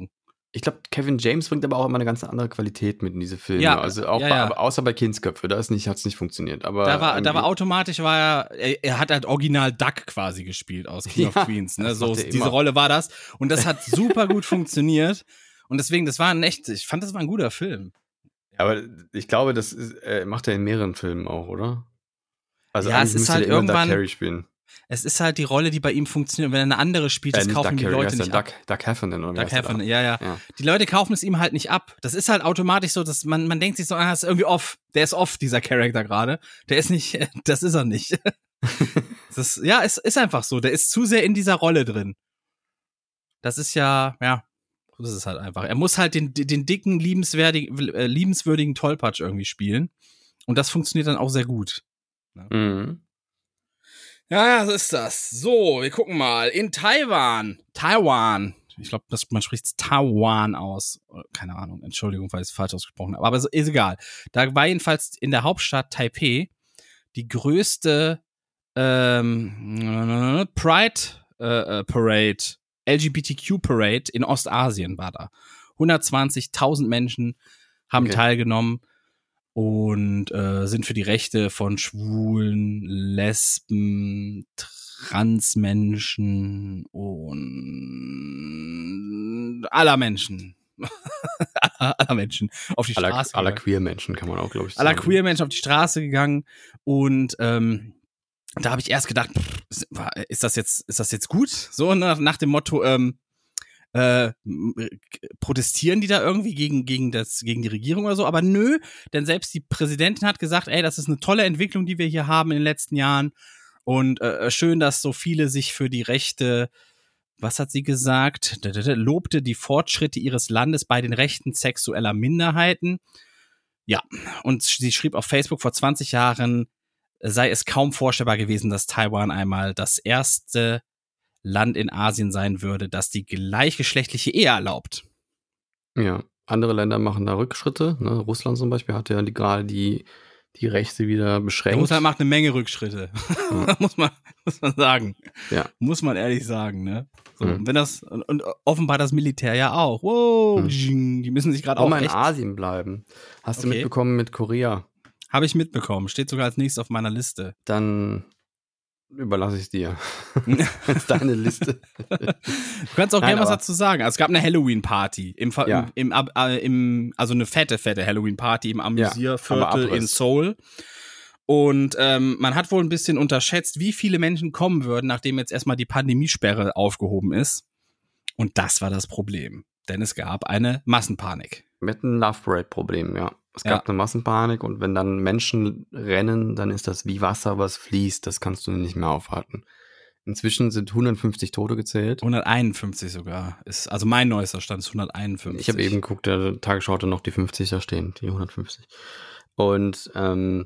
Ich glaube, Kevin James bringt aber auch immer eine ganz andere Qualität mit in diese Filme. Ja, also auch ja, bei, ja. aber außer bei Kindsköpfe, da ist nicht, hat's nicht funktioniert. Aber Da war, da irgendwie- war automatisch, war er, er, er hat halt Original Duck quasi gespielt aus King Ja, of Queens. Ne? das So, macht er diese immer. Rolle war das. Und das hat super gut funktioniert. Und deswegen, das war ein echt, ich fand, das war ein guter Film. Aber ich glaube, das ist, äh, macht er in mehreren Filmen auch, oder? Also Ja, eigentlich es ist müsste halt der immer irgendwann- Doug Carey spielen. Es ist halt die Rolle, die bei ihm funktioniert. Wenn er eine andere spielt, das Äh, nicht kaufen Doug die Carey, Leute wer ist nicht der? ab. Doug, Doug Heffernan oder wer Doug ist der da? Heffernan, ja, ja, Ja. Die Leute kaufen es ihm halt nicht ab. Das ist halt automatisch so, dass man, man denkt sich so, ah, ist irgendwie off. Der ist off, dieser Charakter gerade. Der ist nicht, das ist er nicht. Das ist, ja, es ist einfach so. Der ist zu sehr in dieser Rolle drin. Das ist ja, ja, so ist es halt einfach. Er muss halt den, den dicken, liebenswürdigen, äh, liebenswürdigen Tollpatsch irgendwie spielen. Und das funktioniert dann auch sehr gut. Mhm. Ja, ja, so ist das. So, wir gucken mal. In Taiwan. Taiwan. Ich glaube, man spricht Taiwan aus. Keine Ahnung, Entschuldigung, weil ich es falsch ausgesprochen habe. Aber ist egal. Da war jedenfalls in der Hauptstadt Taipei die größte ähm, Pride äh, Parade, L G B T Q Parade in Ostasien war da. hundertzwanzigtausend Menschen haben Okay. teilgenommen und äh, sind für die Rechte von Schwulen, Lesben, Transmenschen und aller Menschen. aller Menschen auf die Aller, Straße aller gegangen. Queer-Menschen kann man auch, glaube ich, Aller sagen. queer Menschen auf die Straße gegangen und ähm, da habe ich erst gedacht, pff, ist das jetzt, ist das jetzt gut? So nach, nach dem Motto, ähm, äh, protestieren die da irgendwie gegen, gegen das, gegen die Regierung oder so? Aber nö, denn selbst die Präsidentin hat gesagt, ey, das ist eine tolle Entwicklung, die wir hier haben in den letzten Jahren und äh, schön, dass so viele sich für die Rechte, was hat sie gesagt? Lobte die Fortschritte ihres Landes bei den Rechten sexueller Minderheiten. Ja, und sie schrieb auf Facebook, vor zwanzig Jahren sei es kaum vorstellbar gewesen, dass Taiwan einmal das erste Land in Asien sein würde, das die gleichgeschlechtliche Ehe erlaubt. Ja, andere Länder machen da Rückschritte. Ne? Russland zum Beispiel hat ja die, gerade die, die Rechte wieder beschränkt. Russland macht eine Menge Rückschritte. Ja. muss man, muss man sagen. Ja. Muss man ehrlich sagen, ne? So, Mhm. wenn das, und, und offenbar das Militär ja auch. Wow, Mhm. die müssen sich gerade Auch auch mal in echt, Asien bleiben. Hast du Okay. mitbekommen mit Korea? habe ich mitbekommen, steht sogar als nächstes auf meiner Liste. Dann überlasse ich es dir. Das ist deine Liste. Du kannst auch Nein, gerne was aber- dazu sagen. Also es gab eine Halloween-Party im, Ver- Ja. im, im, äh, im, also eine fette, fette Halloween-Party im aber Amüsierviertel Abriss. in Seoul. Und ähm, man hat wohl ein bisschen unterschätzt, wie viele Menschen kommen würden, nachdem jetzt erstmal die Pandemiesperre aufgehoben ist. Und das war das Problem. Denn es gab eine Massenpanik. Mit einem Love Parade-Problem, ja. Es Ja. gab eine Massenpanik und wenn dann Menschen rennen, dann ist das wie Wasser, was fließt. Das kannst du nicht mehr aufhalten. Inzwischen sind hundertfünfzig Tote gezählt. hunderteinundfünfzig sogar. Ist, also mein neuester Stand ist hunderteinundfünfzig. Ich habe eben geguckt, der Tagesschau hatte noch die fünfzig da stehen, die hundertfünfzig. Und ähm,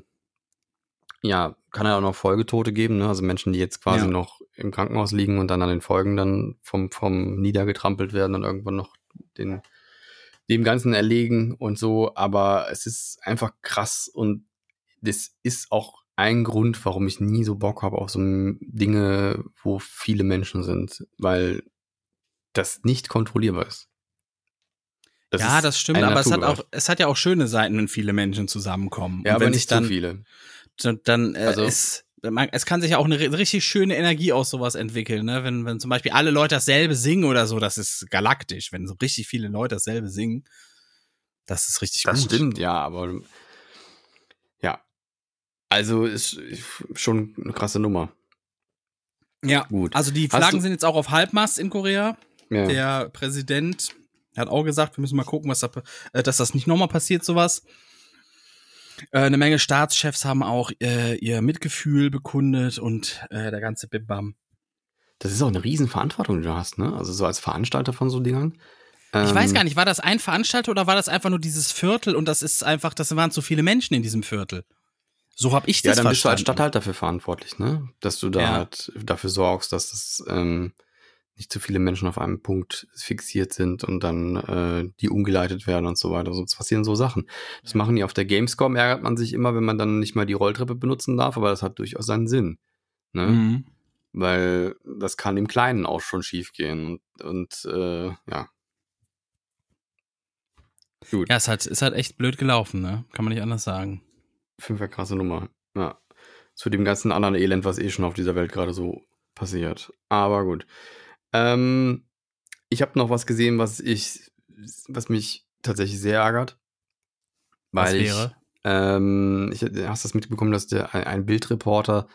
ja, kann ja auch noch Folgetote geben, ne? Also Menschen, die jetzt quasi Ja. noch im Krankenhaus liegen und dann an den Folgen dann vom, vom niedergetrampelt werden und irgendwann noch den, dem Ganzen erlegen und so. Aber es ist einfach krass und das ist auch ein Grund, warum ich nie so Bock habe auf so Dinge, wo viele Menschen sind, weil das nicht kontrollierbar ist. Das ja, ist das stimmt, ein aber es hat Naturgewalt. auch, es hat ja auch schöne Seiten, wenn viele Menschen zusammenkommen. Ja, und aber wenn nicht sich dann, zu viele. dann, dann äh, Also- ist, man, es kann sich ja auch eine ri- richtig schöne Energie aus sowas entwickeln, ne? Wenn, wenn zum Beispiel alle Leute dasselbe singen oder so, das ist galaktisch. Wenn so richtig viele Leute dasselbe singen, das ist richtig Das gut. stimmt, ja, aber ja. Also ist schon eine krasse Nummer. Ja, Gut. also die Hast Flaggen du- sind jetzt auch auf Halbmast in Korea. Ja. Der Präsident hat auch gesagt, wir müssen mal gucken, was da, äh, dass das nicht nochmal passiert, sowas. Äh, eine Menge Staatschefs haben auch äh, ihr Mitgefühl bekundet und äh, der ganze Bim-Bam. Das ist auch eine riesen Verantwortung, die du hast, ne? Also so als Veranstalter von so Dingern. Ich Ähm, weiß gar nicht, war das ein Veranstalter oder war das einfach nur dieses Viertel und das ist einfach, das waren zu viele Menschen in diesem Viertel. So habe ich Ja, das dann bist du als verstanden. Stadthalter dafür verantwortlich, ne? Dass du da Ja. halt dafür sorgst, dass es ähm, nicht zu viele Menschen auf einem Punkt fixiert sind und dann äh, die umgeleitet werden und so weiter. Sonst passieren so Sachen. Das machen die auf der Gamescom, ärgert man sich immer, wenn man dann nicht mal die Rolltreppe benutzen darf, aber das hat durchaus seinen Sinn. Ne? Mhm. Weil das kann im Kleinen auch schon schief gehen. Und, und äh, ja. Gut. Ja, ist halt, ist halt echt blöd gelaufen, ne? Kann man nicht anders sagen. Fünfer krasse Nummer. Ja. Zu dem ganzen anderen Elend, was eh schon auf dieser Welt gerade so passiert. Aber gut. Ähm, ich habe noch was gesehen, was ich, was mich tatsächlich sehr ärgert. Weil was wäre? Ich, ähm, ich, hast du das mitbekommen, dass der ein, ein Bildreporter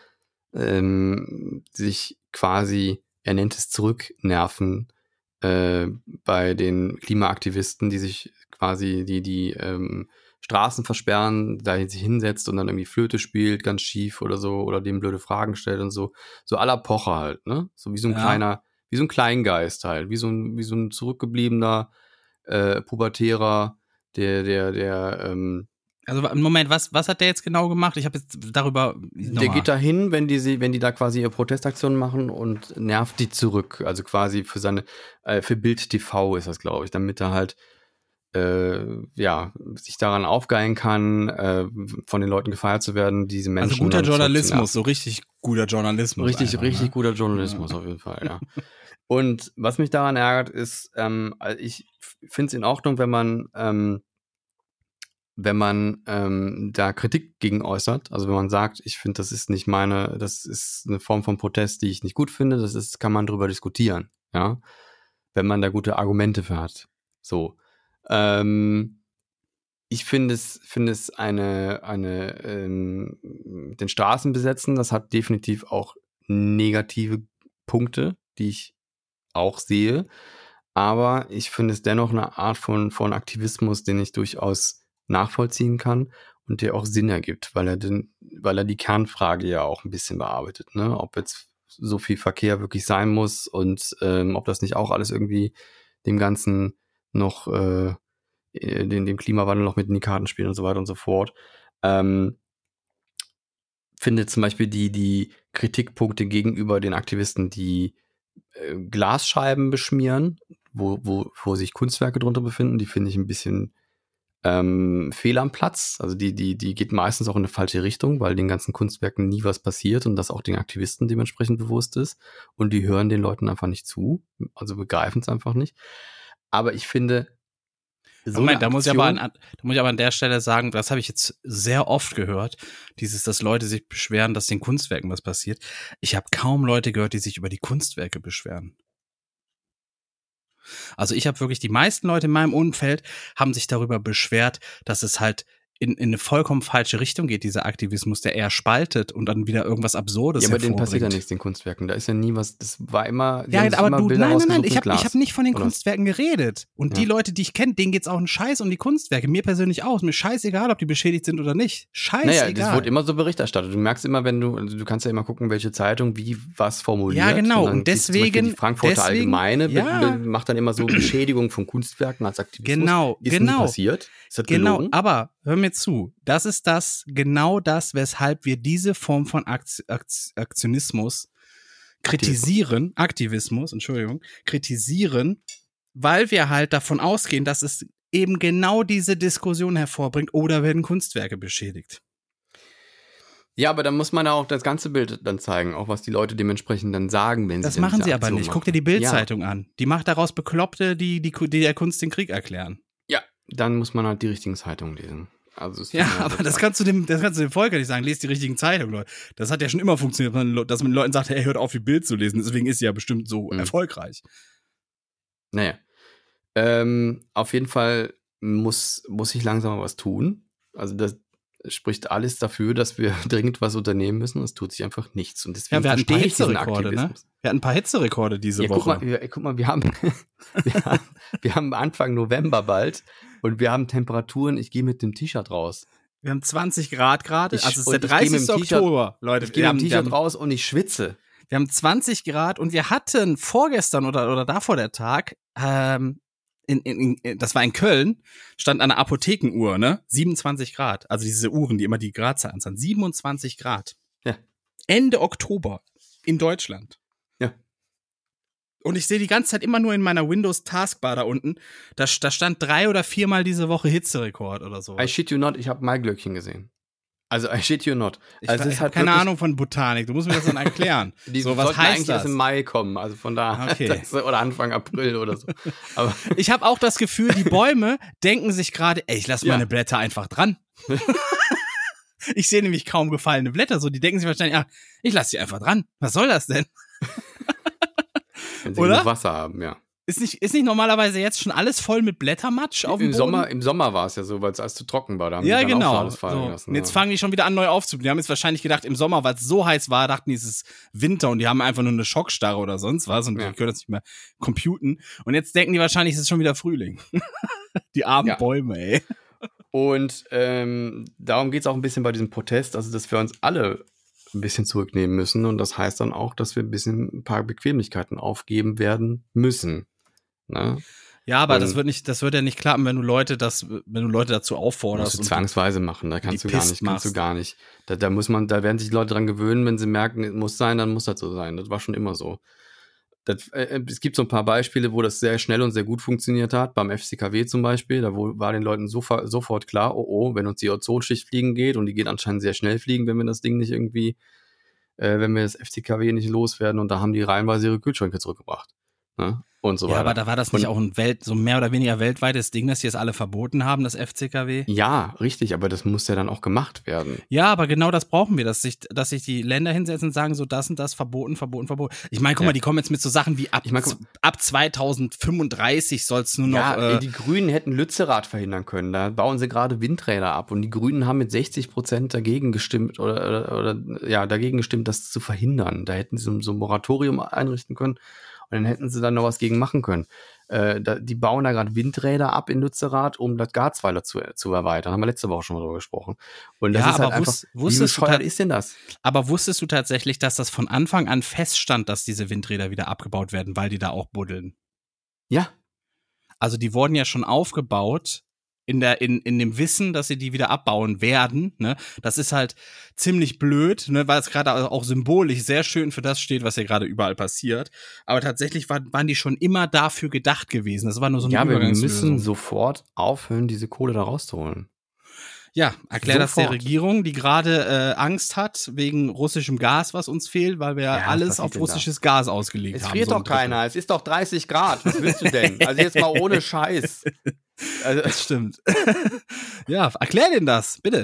ähm, sich quasi, er nennt es Zurücknerven, äh, bei den Klimaaktivisten, die sich quasi die, die ähm, Straßen versperren, da sich hinsetzt und dann irgendwie Flöte spielt, ganz schief oder so, oder dem blöde Fragen stellt und so. So à la Pocher halt, ne? So wie so ein Ja. kleiner, wie so ein Kleingeist halt, wie so ein, wie so ein zurückgebliebener äh, Pubertärer, der, der, der, ähm, Also Moment, was, was hat der jetzt genau gemacht? Ich habe jetzt darüber. Der geht da hin, wenn die, sie, wenn die da quasi ihre Protestaktion machen und nervt die zurück. Also quasi für seine, äh, für Bild T V ist das, glaube ich, damit er halt äh, ja, sich daran aufgeilen kann, äh, von den Leuten gefeiert zu werden, diese Menschen. Also guter dann Journalismus, so richtig guter Journalismus. Richtig, einfach, richtig ne? guter Journalismus, ja. Auf jeden Fall, ja. Und was mich daran ärgert, ist, ähm, ich finde es in Ordnung, wenn man ähm, wenn man ähm, da Kritik gegen äußert, also wenn man sagt, ich finde, das ist nicht meine, das ist eine Form von Protest, die ich nicht gut finde, das ist, kann man drüber diskutieren, ja, wenn man da gute Argumente für hat. So. Ähm, ich finde es, finde es eine, eine, ähm, den Straßen besetzen, das hat definitiv auch negative Punkte, die ich auch sehe, aber ich finde es dennoch eine Art von, von Aktivismus, den ich durchaus nachvollziehen kann und der auch Sinn ergibt, weil er den, weil er die Kernfrage ja auch ein bisschen bearbeitet, ne? Ob jetzt so viel Verkehr wirklich sein muss und ähm, ob das nicht auch alles irgendwie dem Ganzen noch äh, den, dem Klimawandel noch mit in die Karten spielt und so weiter und so fort. Ähm, finde zum Beispiel die, die Kritikpunkte gegenüber den Aktivisten, die äh, Glasscheiben beschmieren, wo, wo, wo sich Kunstwerke drunter befinden, die finde ich ein bisschen Ähm, fehl am Platz, also die, die, die geht meistens auch in eine falsche Richtung, weil den ganzen Kunstwerken nie was passiert und das auch den Aktivisten dementsprechend bewusst ist und die hören den Leuten einfach nicht zu, also begreifen es einfach nicht. Aber ich finde, so Moment, eine da muss ich aber an, Aktion- da muss ich aber an der Stelle sagen, das habe ich jetzt sehr oft gehört, dieses, dass Leute sich beschweren, dass den Kunstwerken was passiert. Ich habe kaum Leute gehört, die sich über die Kunstwerke beschweren. Also ich habe wirklich, die meisten Leute in meinem Umfeld haben sich darüber beschwert, dass es halt in, in eine vollkommen falsche Richtung geht, dieser Aktivismus, der eher spaltet und dann wieder irgendwas Absurdes ja, aber denen hervorbringt. passiert ja nichts, den Kunstwerken. Da ist ja nie was, das war immer, die Ja, haben sich aber immer du, Bilder nein, nein, nein, rausgesucht ich mit habe Glas. ich hab nicht von den Oder? Kunstwerken geredet. Und die Ja. Leute, die ich kenne, denen geht's auch einen Scheiß um die Kunstwerke. Mir persönlich auch. Ist mir scheißegal, ob die beschädigt sind oder nicht. Scheißegal. Naja, das wird immer so Bericht erstattet. Du merkst immer, wenn du, also du kannst ja immer gucken, welche Zeitung wie was formuliert. Ja, genau. dann Und siehst du zum Beispiel deswegen- die Frankfurter deswegen- Allgemeine be- ja. be- macht dann immer so Beschädigung von Kunstwerken als Aktivismus. Genau, Ist genau. nie passiert. Ist das Genau, gelogen? aber hör mir zu. Das ist das, genau das, weshalb wir diese Form von Akt, Akt, Aktionismus kritisieren, Aktivismus, Entschuldigung, kritisieren, weil wir halt davon ausgehen, dass es eben genau diese Diskussion hervorbringt, oder werden Kunstwerke beschädigt. Ja, aber dann muss man auch das ganze Bild dann zeigen, auch was die Leute dementsprechend dann sagen, wenn sie Das denn machen diese sie aber Aktion nicht. Guck dir machen. die Bild-Zeitung an. Die macht daraus Bekloppte, die, die, die der Kunst den Krieg erklären. Ja, dann muss man halt die richtigen Zeitungen lesen. Also es Ja, tut mir aber leid. das kannst du dem, das kannst du dem Volker nicht sagen. Lest die richtigen Zeitungen, Leute. Das hat ja schon immer funktioniert, dass man- dass man den Leuten sagt, hey, hört auf, die Bild zu lesen. Deswegen ist sie ja bestimmt so Mhm. erfolgreich. Naja. Ähm, auf jeden Fall muss, muss ich langsam mal was tun. Also das spricht alles dafür, dass wir dringend was unternehmen müssen. Es tut sich einfach nichts. Und deswegen Ja, wir hatten ein paar verstehe ich diesen Hitzerekorde, ne? Aktivismus. Wir hatten ein paar Hitzerekorde diese Ja, guck Woche. mal, wir, guck mal, wir haben, wir haben, wir haben Anfang November bald und wir haben Temperaturen, ich gehe mit dem T-Shirt raus. Wir haben zwanzig Grad gerade. Ich- Also es ist und der ich gehe mit dem dreißigste T-Shirt- Oktober, Leute. Ich gehe wir, mit dem haben, wir, T-Shirt haben, raus und ich schwitze. wir haben zwanzig Grad und wir hatten vorgestern oder, oder davor der Tag, ähm, in, in, in, das war in Köln, stand an der Apothekenuhr, ne? siebenundzwanzig Grad. Also diese Uhren, die immer die Gradzahl anzeigen. siebenundzwanzig Grad. Ja. Ende Oktober in Deutschland. Ja. Und ich sehe die ganze Zeit immer nur in meiner Windows-Taskbar da unten, da, da stand drei oder viermal diese Woche Hitzerekord oder so. I shit you not, ich habe Maiglöckchen gesehen. Also, I shit you not. Ich, also, ich es habe hat keine wirklich, Ahnung von Botanik. Du musst mir das dann erklären. Die so, was sollten heißt eigentlich das? erst im Mai kommen, also von da. Okay. Das, oder Anfang April oder so. Aber Ich habe auch das Gefühl, die Bäume denken sich gerade, ey, ich lasse Ja. meine Blätter einfach dran. Ich sehe nämlich kaum gefallene Blätter. So, die denken sich wahrscheinlich, ja, ich lasse die einfach dran. Was soll das denn? wenn sie Oder? genug Wasser haben, ja. Ist nicht, ist nicht normalerweise jetzt schon alles voll mit Blättermatsch auf dem Im Boden? Sommer, im Sommer war es ja so, weil es alles zu trocken war. Da haben Ja, die dann auch schon genau. alles fallen So. lassen. Und jetzt ja. fangen die schon wieder an, neu aufzubauen. Die haben jetzt wahrscheinlich gedacht, im Sommer, weil es so heiß war, dachten die, es ist Winter und die haben einfach nur eine Schockstarre oder sonst was und Ja. die können das nicht mehr computen. Und jetzt denken die wahrscheinlich, es ist schon wieder Frühling. Die armen Ja. Bäume, ey. Und ähm, darum geht es auch ein bisschen bei diesem Protest, also dass wir uns alle ein bisschen zurücknehmen müssen. Und das heißt dann auch, dass wir ein bisschen ein paar Bequemlichkeiten aufgeben werden müssen. Ne? Ja, aber Und- das wird nicht, das wird ja nicht klappen, wenn du Leute das, wenn du Leute dazu Musst aufforderst. du und- zwangsweise machen, da kannst die du gar Pist nicht, kannst du machst. gar nicht. Da, da muss man, da werden sich die Leute dran gewöhnen, wenn sie merken, es muss sein, dann muss das so sein. Das war schon immer so. Das, äh, es gibt so ein paar Beispiele, wo das sehr schnell und sehr gut funktioniert hat. Beim F C K W zum Beispiel, da wo, war den Leuten sofa- sofort klar, oh oh, wenn uns die Ozonschicht fliegen geht, und die geht anscheinend sehr schnell fliegen, wenn wir das Ding nicht irgendwie, äh, wenn wir das F C K W nicht loswerden, und da haben die reihenweise ihre Kühlschränke zurückgebracht. Ne? Und so Ja, weiter. aber da war das nicht Und- auch ein Welt, so mehr oder weniger weltweites Ding, dass die es alle verboten haben, das F C K W? Ja, richtig, aber das muss ja dann auch gemacht werden. Ja, aber genau das brauchen wir, dass sich, dass sich die Länder hinsetzen und sagen, so das und das verboten, verboten, verboten. Ich meine, guck Ja. mal, die kommen jetzt mit so Sachen wie ab, Ich mein, guck- ab zweitausendfünfunddreißig soll es nur noch. Ja, äh, die Grünen hätten Lützerath verhindern können. Da bauen sie gerade Windräder ab. Und die Grünen haben mit sechzig Prozent dagegen gestimmt oder, oder, oder ja, dagegen gestimmt, das zu verhindern. Da hätten sie so, so ein Moratorium einrichten können. Und dann hätten sie dann noch was gegen machen können. Äh, da, die bauen da gerade Windräder ab in Lützerath, um das Garzweiler zu, zu erweitern. Haben wir letzte Woche schon mal drüber gesprochen. Und das Ja, ist halt aber einfach, wus- wie wusstest du bescheuert tat- ist denn das? aber wusstest du tatsächlich, dass das von Anfang an feststand, dass diese Windräder wieder abgebaut werden, weil die da auch buddeln? Ja, Also die wurden ja schon aufgebaut in der in in dem Wissen, dass sie die wieder abbauen werden. Ne, das ist halt ziemlich blöd, ne, weil es gerade auch symbolisch sehr schön für das steht, was hier gerade überall passiert. Aber tatsächlich waren waren die schon immer dafür gedacht gewesen. Das war nur so eine ja, wir Übergangslösung. müssen sofort aufhören, diese Kohle da rauszuholen. Ja, erklär das der Sofort. Regierung, die gerade äh, Angst hat wegen russischem Gas, was uns fehlt, weil wir Ja, was alles passiert auf denn russisches Gas ausgelegt Es haben. friert so ein doch Drittel. keiner, es ist doch dreißig Grad. Was willst du denn? Also jetzt mal ohne Scheiß. Also, Das stimmt. Ja, erklär denen das, bitte.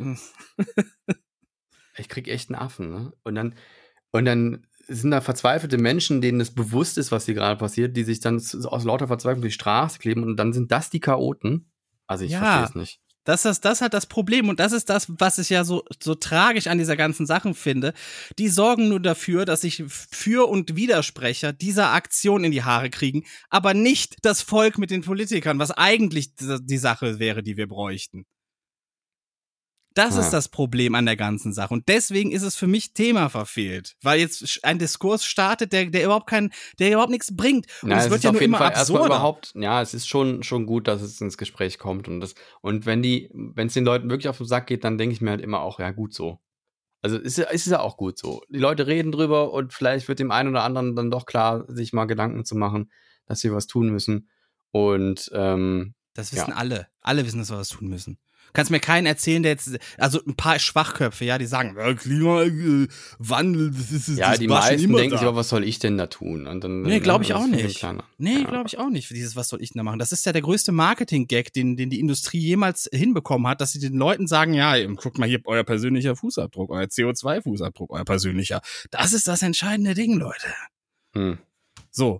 ich krieg echt einen Affen, ne? Und dann, und dann sind da verzweifelte Menschen, denen es bewusst ist, was hier gerade passiert, die sich dann aus lauter Verzweiflung auf die Straße kleben, und dann sind das die Chaoten. Also ich Ja. verstehe es nicht. Das ist das halt das Problem, und das ist das, was ich ja so so tragisch an dieser ganzen Sachen finde. Die sorgen nur dafür, dass sich Für- und Widersprecher dieser Aktion in die Haare kriegen, aber nicht das Volk mit den Politikern, was eigentlich die die Sache wäre, die wir bräuchten. Das Ja. ist das Problem an der ganzen Sache. Und deswegen ist es für mich Thema verfehlt. Weil jetzt ein Diskurs startet, der, der überhaupt kein, der überhaupt nichts bringt. Und Na, es es wird ist ja auf nur jeden immer Fall erstmal absurder. überhaupt, ja, es ist schon, schon gut, dass es ins Gespräch kommt, und das, und wenn die, wenn es den Leuten wirklich auf den Sack geht, dann denke ich mir halt immer auch, ja, gut so. Also ist, ja- ist ja auch gut so. Die Leute reden drüber, und vielleicht wird dem einen oder anderen dann doch klar, sich mal Gedanken zu machen, dass sie was tun müssen. Und ähm, Das wissen Ja. alle. Alle wissen, dass wir was tun müssen. Kannst mir keinen erzählen, der jetzt, also ein paar Schwachköpfe, ja, die sagen, ja, Klimawandel, das ist das ja, das die war schon meisten immer denken da. sich, aber was soll ich denn da tun? Und dann, Nee, glaube ich das auch fängt nicht. kleiner. Nee, Ja. glaube ich auch nicht, dieses, was soll ich denn da machen? Das ist ja der größte Marketing-Gag, den, den die Industrie jemals hinbekommen hat, dass sie den Leuten sagen, ja, eben, guckt mal hier, euer persönlicher Fußabdruck, euer C O zwei Fußabdruck, euer persönlicher. Das ist das entscheidende Ding, Leute. Hm. So.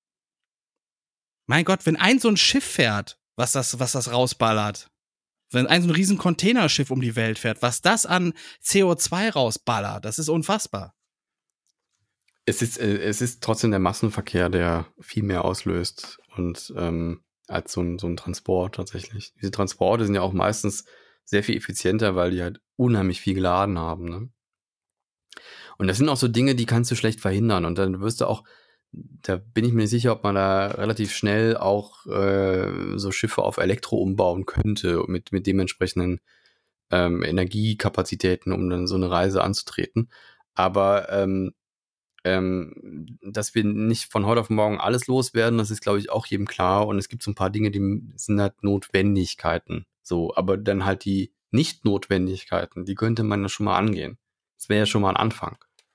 Mein Gott, wenn ein so ein Schiff fährt, was das, was das rausballert, wenn ein so ein riesen Containerschiff um die Welt fährt, was das an C O zwei rausballert, das ist unfassbar. Es ist, äh, es ist trotzdem der Massenverkehr, der viel mehr auslöst, und ähm, als so ein, so ein Transport tatsächlich. Diese Transporte sind ja auch meistens sehr viel effizienter, weil die halt unheimlich viel geladen haben. Ne? Und das sind auch so Dinge, die kannst du schlecht verhindern. Und dann wirst du auch, da bin ich mir nicht sicher, ob man da relativ schnell auch äh, so Schiffe auf Elektro umbauen könnte, mit, mit dementsprechenden ähm, Energiekapazitäten, um dann so eine Reise anzutreten. Aber ähm, ähm, dass wir nicht von heute auf morgen alles loswerden, das ist, glaube ich, auch jedem klar. Und es gibt so ein paar Dinge, die sind halt Notwendigkeiten. So, aber dann halt die Nicht-Notwendigkeiten, die könnte man ja schon mal angehen. Das wäre ja schon mal ein Anfang.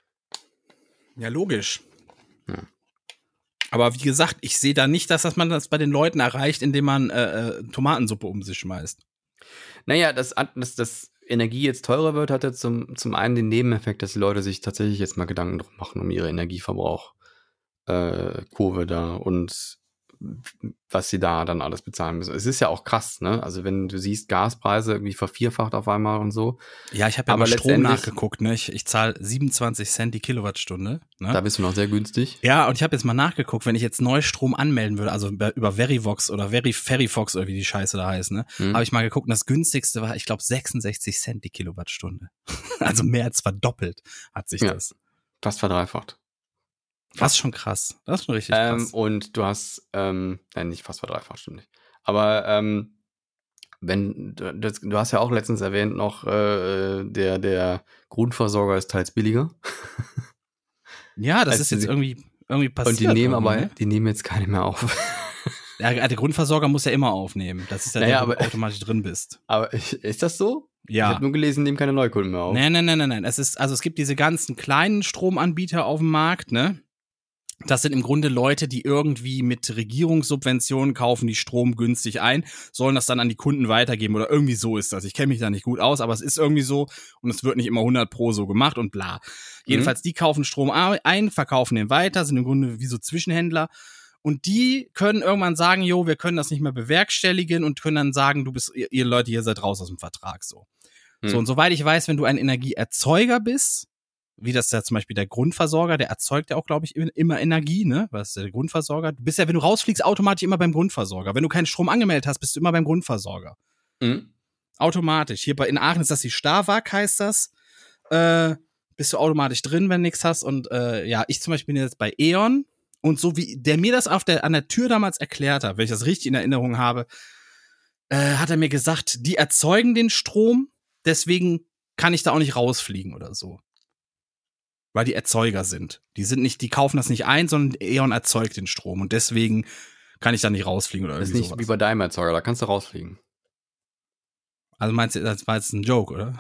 Ja, logisch. Ja. Aber wie gesagt, ich sehe da nicht, dass, dass man das bei den Leuten erreicht, indem man äh, Tomatensuppe um sich schmeißt. Naja, dass das, das Energie jetzt teurer wird, hat ja zum, zum einen den Nebeneffekt, dass die Leute sich tatsächlich jetzt mal Gedanken drum machen, um ihre Energieverbrauch äh, Kurve da und was sie da dann alles bezahlen müssen. Es ist ja auch krass, ne? Also wenn du siehst, Gaspreise irgendwie vervierfacht auf einmal und so. Ja, ich habe ja mal Strom nachgeguckt, ne? Ich, ich zahle siebenundzwanzig Cent die Kilowattstunde. Ne? Da bist du noch sehr günstig. Ja, und ich habe jetzt mal nachgeguckt, wenn ich jetzt neu Strom anmelden würde, also über Verivox oder Veri, Verifox oder wie die Scheiße da heißt, ne? Mhm. Habe ich mal geguckt und das günstigste war, ich glaube, sechsundsechzig Cent die Kilowattstunde. Also mehr als verdoppelt hat sich ja, das. Fast verdreifacht. Das ist schon krass. Das ist schon richtig krass. Ähm, und du hast, ähm, nein, nicht fast verdreifacht, stimmt nicht. Aber ähm, wenn, du, das, du hast ja auch letztens erwähnt noch, äh, der, der Grundversorger ist teils billiger. Ja, das ist jetzt irgendwie, irgendwie passiert. Und die nehmen aber, ne? die nehmen jetzt keine mehr auf. Ja, der Grundversorger muss ja immer aufnehmen. Das ist ja naja, der, wo aber, du automatisch drin bist. Aber ist das so? Ja. Ich habe nur gelesen, nehmen keine Neukunden mehr auf. Nein, nein, nein, nein, nein. Es ist, also es gibt diese ganzen kleinen Stromanbieter auf dem Markt, ne? Das sind im Grunde Leute, die irgendwie mit Regierungssubventionen kaufen die Strom günstig ein, sollen das dann an die Kunden weitergeben oder irgendwie so ist das. Ich kenne mich da nicht gut aus, aber es ist irgendwie so und es wird nicht immer hundert pro so gemacht und bla. Mhm. Jedenfalls, die kaufen Strom ein, verkaufen den weiter, sind im Grunde wie so Zwischenhändler und die können irgendwann sagen, jo, wir können das nicht mehr bewerkstelligen und können dann sagen, du bist, ihr, ihr Leute, ihr seid raus aus dem Vertrag, so. Mhm. So, und soweit ich weiß, wenn du ein Energieerzeuger bist, wie das ja zum Beispiel der Grundversorger, der erzeugt ja auch, glaube ich, immer Energie, ne? Was ist der Grundversorger? Du bist ja, wenn du rausfliegst, automatisch immer beim Grundversorger. Wenn du keinen Strom angemeldet hast, bist du immer beim Grundversorger. Mhm. Automatisch. Hier bei in Aachen ist das die Starwag, heißt das. Äh, bist du automatisch drin, wenn du nichts hast. Und äh, ja, ich zum Beispiel bin jetzt bei E.ON. Und so wie der mir das auf der, an der Tür damals erklärt hat, wenn ich das richtig in Erinnerung habe, äh, hat er mir gesagt, die erzeugen den Strom, deswegen kann ich da auch nicht rausfliegen oder so. Weil die Erzeuger sind. Die sind nicht, die kaufen das nicht ein, sondern E.ON erzeugt den Strom und deswegen kann ich da nicht rausfliegen oder irgendwie sowas. Das ist nicht wie bei deinem Erzeuger, da kannst du rausfliegen. Also meinst du, das war jetzt ein Joke, oder?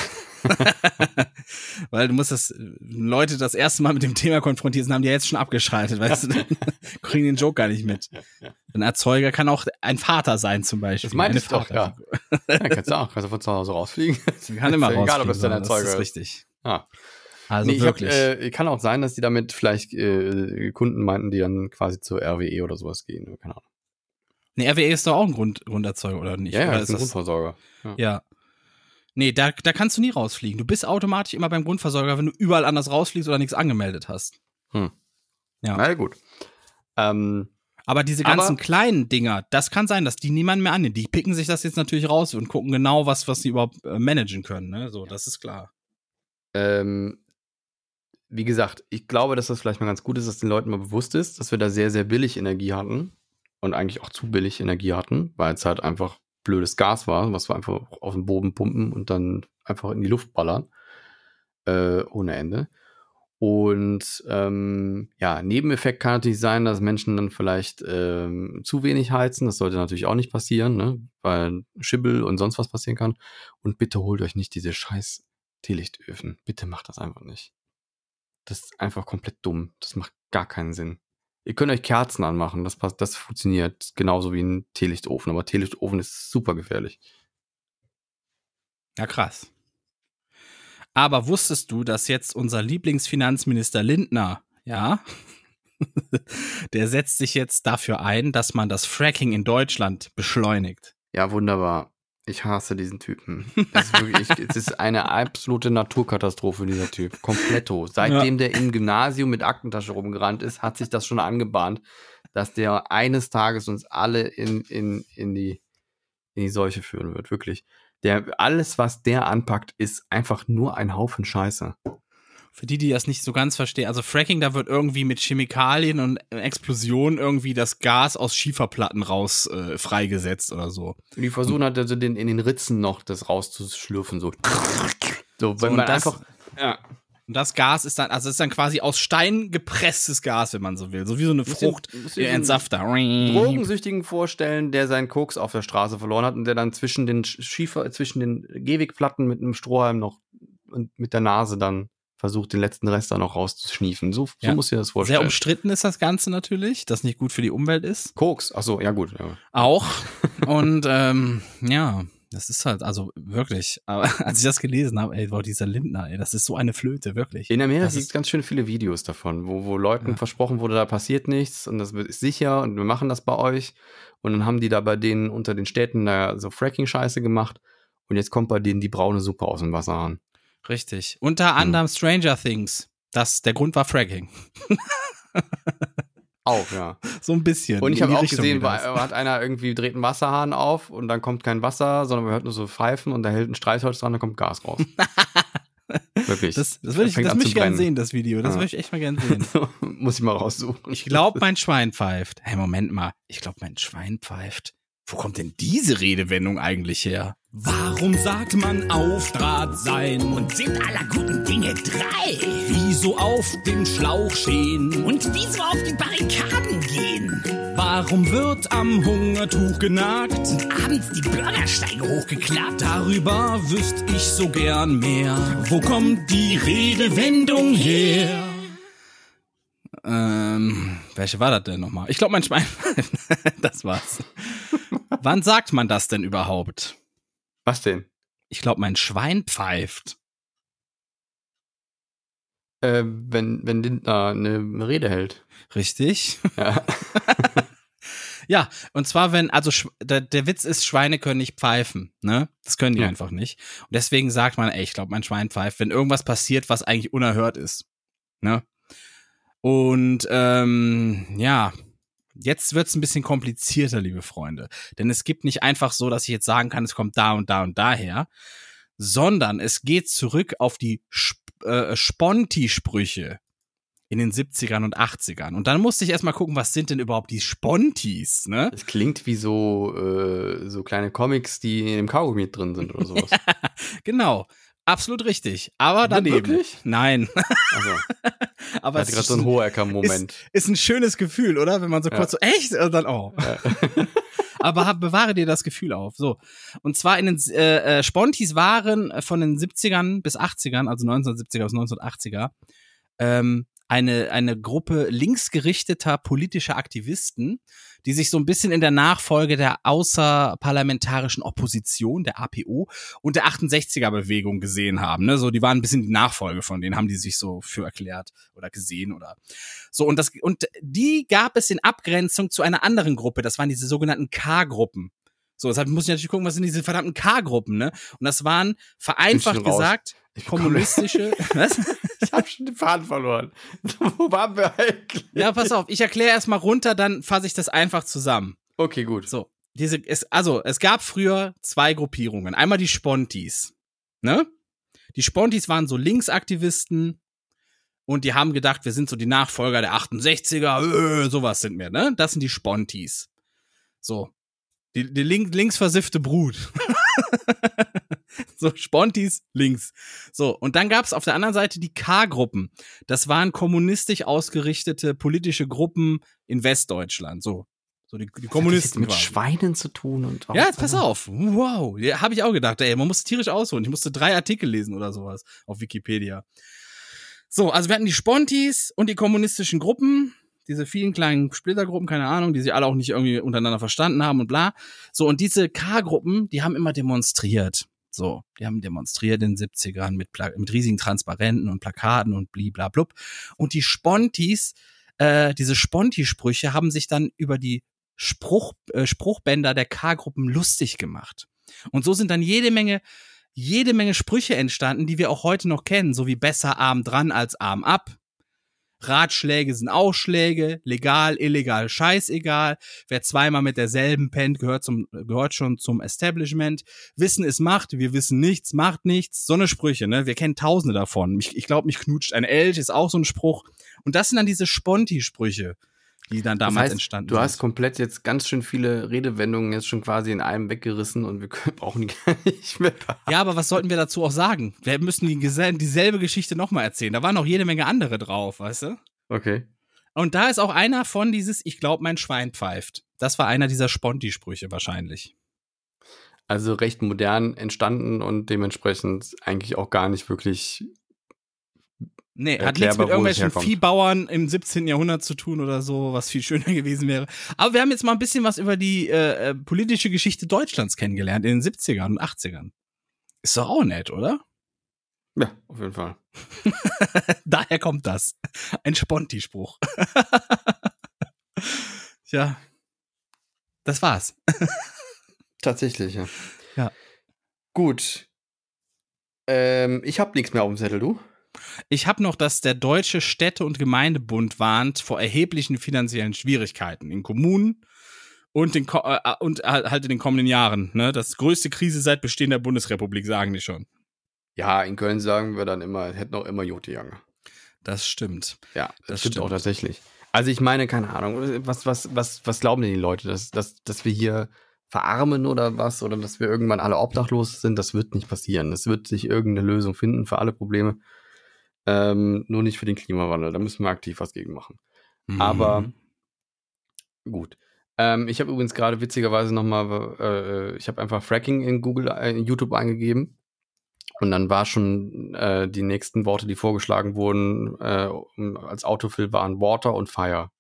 Ja. Weil du musst das, Leute das erste Mal mit dem Thema konfrontiert sind, haben die ja jetzt schon abgeschaltet, weißt du, kriegen den Joke gar nicht mit. Ein Erzeuger kann auch ein Vater sein zum Beispiel. Das meinte ich doch, ja. Ja. Kannst du auch, kannst du von zu Hause rausfliegen. Kann immer rausfliegen. Egal, ob das dein Erzeuger ist. Das ist ist. richtig. Ah. Also nee, wirklich. Ich hab, äh, kann auch sein, dass die damit vielleicht äh, Kunden meinten, die dann quasi zur R W E oder sowas gehen. Keine Ahnung. Nee, R W E ist doch auch ein Grund, Grunderzeuger, oder nicht? Ja, ja, oder ist ein Grundversorger. Ja. ja. Nee, da, da kannst du nie rausfliegen. Du bist automatisch immer beim Grundversorger, wenn du überall anders rausfliegst oder nichts angemeldet hast. Hm. Ja. Na ja, gut. Ähm, aber diese ganzen aber, kleinen Dinger, das kann sein, dass die niemand mehr annimmt. Die picken sich das jetzt natürlich raus und gucken genau, was, was sie überhaupt äh, managen können. Ne? So, das ist klar. Ähm, wie gesagt, ich glaube, dass das vielleicht mal ganz gut ist, dass den Leuten mal bewusst ist, dass wir da sehr, sehr billig Energie hatten und eigentlich auch zu billig Energie hatten, weil es halt einfach blödes Gas war, was wir einfach auf den Boden pumpen und dann einfach in die Luft ballern. Äh, ohne Ende. Und ähm, ja, Nebeneffekt kann natürlich sein, dass Menschen dann vielleicht ähm, zu wenig heizen. Das sollte natürlich auch nicht passieren, ne? Weil Schimmel und sonst was passieren kann. Und bitte holt euch nicht diese scheiß Teelichtöfen. Bitte macht das einfach nicht. Das ist einfach komplett dumm. Das macht gar keinen Sinn. Ihr könnt euch Kerzen anmachen. Das passt, das funktioniert genauso wie ein Teelichtofen. Aber Teelichtofen ist super gefährlich. Ja, krass. Aber wusstest du, dass jetzt unser Lieblingsfinanzminister Lindner, ja, der setzt sich jetzt dafür ein, dass man das Fracking in Deutschland beschleunigt? Ja, wunderbar. Ich hasse diesen Typen. Das ist wirklich, es ist eine absolute Naturkatastrophe, dieser Typ. Kompletto. Seitdem ja. der im Gymnasium mit Aktentasche rumgerannt ist, hat sich das schon angebahnt, dass der eines Tages uns alle in, in, in, die, in die Seuche führen wird. Wirklich. Der, alles, was der anpackt, ist einfach nur ein Haufen Scheiße. Für die, die das nicht so ganz verstehen, also Fracking, da wird irgendwie mit Chemikalien und Explosionen irgendwie das Gas aus Schieferplatten raus äh, freigesetzt oder so. Die versuchen halt also den, in den Ritzen noch das rauszuschlürfen, so. So, wenn so, man das, einfach, ja. Und das Gas ist dann, also ist dann quasi aus Stein gepresstes Gas, wenn man so will. So wie so eine Frucht, der Entsafter. Drogensüchtigen vorstellen, der seinen Koks auf der Straße verloren hat und der dann zwischen den Schiefer, zwischen den Gehwegplatten mit einem Strohhalm noch und mit der Nase dann versucht, den letzten Rest da noch rauszuschniefen. So, so ja. muss ich das vorstellen. Sehr umstritten ist das Ganze natürlich, das nicht gut für die Umwelt ist. Koks, ach so, ja gut. Ja. Auch. Und ähm, ja, das ist halt, also wirklich, aber als ich das gelesen habe, ey, boah, dieser Lindner, ey, das ist so eine Flöte, wirklich. In Amerika gibt es ganz schön viele Videos davon, wo, wo Leuten ja. versprochen wurde, da passiert nichts und das ist sicher und wir machen das bei euch. Und dann haben die da bei denen unter den Städten da so Fracking-Scheiße gemacht und jetzt kommt bei denen die braune Suppe aus dem Wasserhahn. Richtig. Unter anderem hm. Stranger Things. Das, der Grund war Fracking. Auch, ja. So ein bisschen. Und ich habe auch Richtung gesehen, war, hat einer irgendwie dreht einen Wasserhahn auf und dann kommt kein Wasser, sondern man hört nur so Pfeifen und da hält ein Streichholz dran, dann kommt Gas raus. Wirklich. Das, das würde ich, das ich gerne sehen, das Video. Das ja. würde ich echt mal gerne sehen. Muss ich mal raussuchen. Ich glaube, mein Schwein pfeift. Hey, Moment mal. Ich glaube, mein Schwein pfeift. Wo kommt denn diese Redewendung eigentlich her? Warum sagt man auf Draht sein und sind aller guten Dinge drei? Wieso auf dem Schlauch stehen und wieso auf die Barrikaden gehen? Warum wird am Hungertuch genagt und abends die Bürgersteige hochgeklappt? Darüber wüsste ich so gern mehr. Wo kommt die Redewendung her? Ähm, welche war das denn nochmal? Ich glaube, mein Schwein. Das war's. Wann sagt man das denn überhaupt? Was denn? Ich glaube, mein Schwein pfeift. Äh, wenn, wenn Lindner eine Rede hält. Richtig. Ja. Ja, und zwar, wenn, also der, der Witz ist, Schweine können nicht pfeifen, ne? Das können die ja. einfach nicht. Und deswegen sagt man, ey, ich glaube, mein Schwein pfeift, wenn irgendwas passiert, was eigentlich unerhört ist. Ne? Und ähm, ja, jetzt wird's ein bisschen komplizierter, liebe Freunde. Denn es gibt nicht einfach so, dass ich jetzt sagen kann, es kommt da und da und daher, sondern es geht zurück auf die Sp- äh, Sponti-Sprüche in den siebzigern und achtzigern. Und dann musste ich erstmal gucken, was sind denn überhaupt die Spontis, ne? Das klingt wie so, äh, so kleine Comics, die in dem Kaugummi drin sind oder sowas. Ja, genau. Absolut richtig. Aber daneben. Wirklich? Nein. Also, aber es ist gerade so ein Hohecker-Moment. Ist, ist ein schönes Gefühl, oder? Wenn man so ja. kurz so, echt? Und dann, oh. Ja. Aber hab, bewahre dir das Gefühl auf. So. Und zwar in den äh, Spontis waren von den siebzigern bis achtzigern, also neunzehnhundertsiebziger bis neunzehnhundertachtziger, ähm, eine eine Gruppe linksgerichteter politischer Aktivisten, die sich so ein bisschen in der Nachfolge der außerparlamentarischen Opposition, der A P O, und der achtundsechziger-Bewegung gesehen haben. Ne? So, die waren ein bisschen die Nachfolge von denen, haben die sich so für erklärt oder gesehen oder so. Und das und die gab es in Abgrenzung zu einer anderen Gruppe. Das waren diese sogenannten K-Gruppen. So, deshalb muss ich natürlich gucken, was sind diese verdammten K-Gruppen, ne? Und das waren vereinfacht gesagt kommunistische. Was? Ich habe schon den Faden verloren. Wo waren wir eigentlich? Ja, pass auf, ich erkläre erstmal runter, dann fasse ich das einfach zusammen. Okay, gut. So, diese es, also, es gab früher zwei Gruppierungen. Einmal die Spontis, ne? Die Spontis waren so Linksaktivisten und die haben gedacht, wir sind so die Nachfolger der achtundsechziger, äh, sowas sind wir, ne? Das sind die Spontis. So. Die, die link, linksversiffte Brut. So, Spontis links. So, und dann gab's auf der anderen Seite die K-Gruppen. Das waren kommunistisch ausgerichtete politische Gruppen in Westdeutschland. So, so die, die Kommunisten. Mit quasi. Schweinen zu tun und ja, jetzt pass auf. Wow, ja, habe ich auch gedacht. Ey, man muss tierisch ausholen. Ich musste drei Artikel lesen oder sowas auf Wikipedia. So, also wir hatten die Spontis und die kommunistischen Gruppen. Diese vielen kleinen Splittergruppen, keine Ahnung, die sich alle auch nicht irgendwie untereinander verstanden haben und bla. So, und diese K-Gruppen, die haben immer demonstriert. So, die haben demonstriert in den siebzigern mit, Pla- mit riesigen Transparenten und Plakaten und bliblablub. Und die Spontis, äh, diese Sponti-Sprüche haben sich dann über die Spruch, äh, Spruchbänder der K-Gruppen lustig gemacht. Und so sind dann jede Menge, jede Menge Sprüche entstanden, die wir auch heute noch kennen, so wie besser Arm dran als Arm ab. Ratschläge sind Ausschläge, legal, illegal, scheißegal. Wer zweimal mit derselben pennt, gehört zum, gehört schon zum Establishment. Wissen ist Macht, wir wissen nichts, macht nichts. So eine Sprüche, ne? Wir kennen tausende davon. Ich, ich glaube, mich knutscht ein Elch, ist auch so ein Spruch. Und das sind dann diese Sponti-Sprüche. die dann damals das heißt, entstanden du sind. Du hast komplett jetzt ganz schön viele Redewendungen jetzt schon quasi in einem weggerissen und wir können, brauchen die gar nicht mehr. Ja, aber was sollten wir dazu auch sagen? Wir müssen die, dieselbe Geschichte nochmal erzählen. Da waren noch jede Menge andere drauf, weißt du? Okay. Und da ist auch einer von dieses Ich glaub, mein Schwein pfeift. Das war einer dieser Sponti-Sprüche wahrscheinlich. Also recht modern entstanden und dementsprechend eigentlich auch gar nicht wirklich. Nee, hat nichts mit irgendwelchen Viehbauern im siebzehnten Jahrhundert zu tun oder so, was viel schöner gewesen wäre. Aber wir haben jetzt mal ein bisschen was über die äh, politische Geschichte Deutschlands kennengelernt in den siebzigern und achtzigern. Ist doch auch nett, oder? Ja, auf jeden Fall. Daher kommt das. Ein Sponti-Spruch. Ja, das war's. Tatsächlich, ja. Ja. Gut. Ähm, ich hab nichts mehr auf dem Zettel, du? Ich habe noch, dass der Deutsche Städte- und Gemeindebund warnt vor erheblichen finanziellen Schwierigkeiten in Kommunen und, den, äh, und halt in den kommenden Jahren. Ne? Das größte Krise seit Bestehen der Bundesrepublik, sagen die schon. Ja, in Köln sagen wir dann immer, hätten auch immer Jote Jange. Das stimmt. Ja, das, das stimmt, stimmt auch tatsächlich. Also ich meine, keine Ahnung, was, was, was, was glauben denn die Leute, dass, dass, dass wir hier verarmen oder was, oder dass wir irgendwann alle obdachlos sind? Das wird nicht passieren. Es wird sich irgendeine Lösung finden für alle Probleme. Ähm, nur nicht für den Klimawandel. Da müssen wir aktiv was gegen machen. Mhm. Aber gut. Ähm, ich habe übrigens gerade witzigerweise nochmal, äh, ich habe einfach Fracking in Google, äh, in YouTube eingegeben. Und dann war schon äh, die nächsten Worte, die vorgeschlagen wurden, äh, als Autofill waren Water und Fire.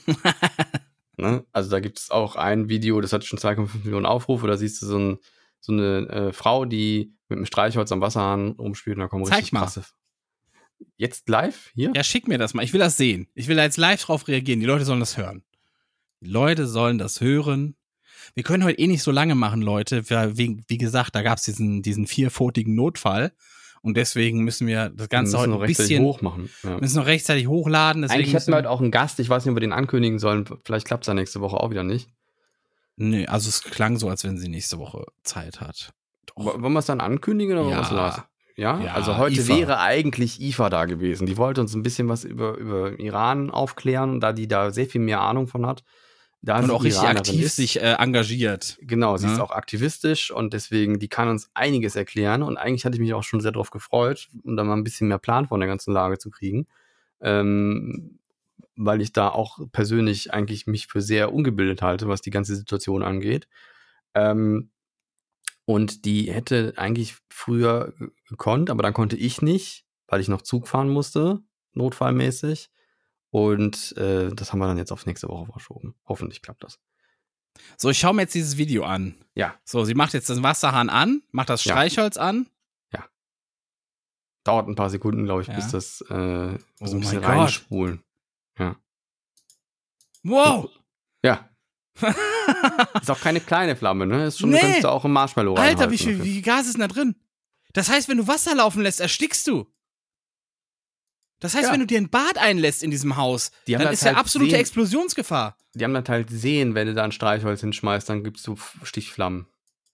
Ne? Also da gibt es auch ein Video, das hat schon zwei Komma fünf Millionen Aufrufe. Da siehst du so, ein, so eine äh, Frau, die mit einem Streichholz am Wasserhahn rumspielt und da kommen richtig krasse. Jetzt live hier? Ja, schick mir das mal. Ich will das sehen. Ich will da jetzt live drauf reagieren. Die Leute sollen das hören. Die Leute sollen das hören. Wir können heute eh nicht so lange machen, Leute. Wir, wie, wie gesagt, da gab es diesen, diesen vierpfotigen Notfall. Und deswegen müssen wir das Ganze heute ein bisschen hoch machen. Ja. Müssen noch rechtzeitig hochladen. Deswegen Eigentlich hätten wir heute auch einen Gast. Ich weiß nicht, ob wir den ankündigen sollen. Vielleicht klappt es ja nächste Woche auch wieder nicht. Nee, also es klang so, als wenn sie nächste Woche Zeit hat. Doch. Wollen wir es dann ankündigen oder ja. was lassen? Ja? ja, also heute I F A. wäre eigentlich I F A da gewesen. Die wollte uns ein bisschen was über, über Iran aufklären, da die da sehr viel mehr Ahnung von hat. Da und auch richtig aktiv ist, sich äh, engagiert. Genau, sie ja. ist auch aktivistisch und deswegen, die kann uns einiges erklären. Und eigentlich hatte ich mich auch schon sehr darauf gefreut, um da mal ein bisschen mehr Plan von der ganzen Lage zu kriegen. Ähm, weil ich da auch persönlich eigentlich mich für sehr ungebildet halte, was die ganze Situation angeht. Ähm, Und die hätte eigentlich früher gekonnt, aber dann konnte ich nicht, weil ich noch Zug fahren musste, notfallmäßig. Und äh, das haben wir dann jetzt auf nächste Woche verschoben. Hoffentlich klappt das. So, ich schaue mir jetzt dieses Video an. Ja. So, sie macht jetzt den Wasserhahn an, macht das Streichholz ja. an. Ja. Dauert ein paar Sekunden, glaube ich, ja. bis das äh, oh so ein bisschen reinspulen. Ja. Wow! Ja. Ist auch keine kleine Flamme, ne? Ist schon, nee. Kannst du auch im Marshmallow reinhalten. Alter, wie viel, wie viel Gas ist denn da drin? Das heißt, wenn du Wasser laufen lässt, erstickst du. Das heißt, ja. wenn du dir ein Bad einlässt in diesem Haus, dann ist ja halt absolute sehen, Explosionsgefahr. Die haben das halt sehen, wenn du da ein Streichholz hinschmeißt, dann gibst du Stichflammen.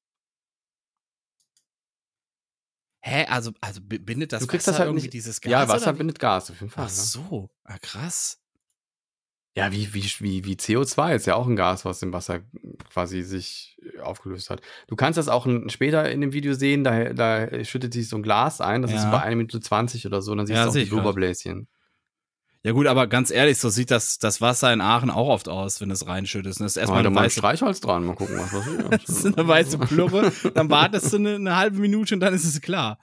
Hä? Also, also bindet das du kriegst Wasser das halt irgendwie nicht, dieses Gas? Ja, Wasser bindet Gas auf jeden Fall. Ach so, ah, krass. Ja, wie, wie, wie, wie C O zwei ist ja auch ein Gas, was im Wasser quasi sich aufgelöst hat. Du kannst das auch ein, später in dem Video sehen, da, da schüttet sich so ein Glas ein, das ja. ist bei einer Minute zwanzig oder so, dann siehst ja, du auch die Blubberbläschen. Ja gut, aber ganz ehrlich, so sieht das, das Wasser in Aachen auch oft aus, wenn du es reinschüttest. Das ist erstmal eine weiße, mal ein Streichholz dran, mal gucken, was passiert. Das ist eine weiße Plurre, dann wartest du eine, eine halbe Minute und dann ist es klar.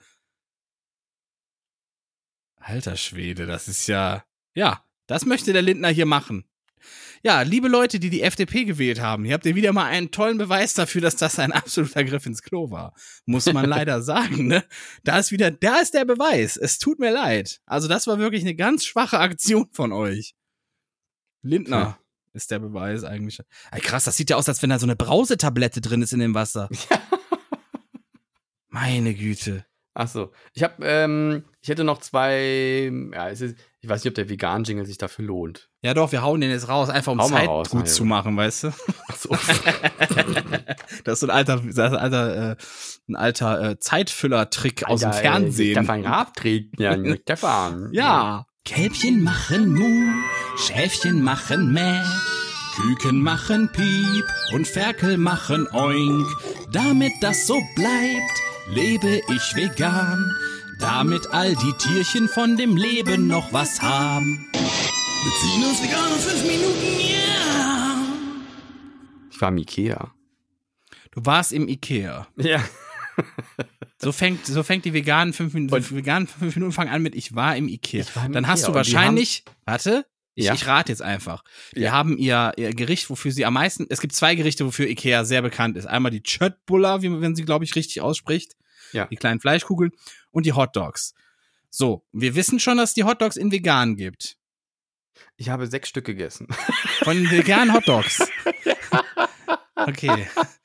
Alter Schwede, das ist ja, ja, das möchte der Lindner hier machen. Ja, liebe Leute, die die F D P gewählt haben, hier habt ihr wieder mal einen tollen Beweis dafür, dass das ein absoluter Griff ins Klo war. Muss man leider sagen, ne? Da ist wieder, da ist der Beweis. Es tut mir leid. Also das war wirklich eine ganz schwache Aktion von euch. Lindner ja. ist der Beweis eigentlich. Ey, krass, das sieht ja aus, als wenn da so eine Brausetablette drin ist in dem Wasser. Ja. Meine Güte. Ach so. Ich hab, ähm, ich hätte noch zwei, ja, es ist, ich weiß nicht, ob der Vegan-Jingle sich dafür lohnt. Ja doch, wir hauen den jetzt raus, einfach um Hau Zeit raus, gut zu machen, weißt du? Ach so. Das ist so ein alter, das ist ein alter, äh, ein alter äh, Zeitfüller-Trick aus dem Fernsehen. Stefan Raab trägt ja Stefan. Ja, Kälbchen machen Mu, Schäfchen machen Mäh, Küken machen Piep und Ferkel machen Oink. Damit das so bleibt, lebe ich vegan, damit all die Tierchen von dem Leben noch was haben. Wir ziehen uns vegan in fünf Minuten, ja! Yeah. Ich war im Ikea. Du warst im Ikea. Ja. So fängt, so fängt die veganen fünf Minuten, die veganen fünf Minuten fangen an mit ich war im Ikea. War im Dann Ikea. hast du wahrscheinlich, haben, warte, ich, ja? ich rate jetzt einfach. Die ja. haben ihr, ihr Gericht, wofür sie am meisten, es gibt zwei Gerichte, wofür Ikea sehr bekannt ist. Einmal die Köttbullar, wie man sie, glaube ich, richtig ausspricht. Ja. Die kleinen Fleischkugeln und die Hotdogs. So, wir wissen schon, dass es die Hotdogs in vegan gibt. Ich habe sechs Stück gegessen. Von den veganen Hotdogs? Okay.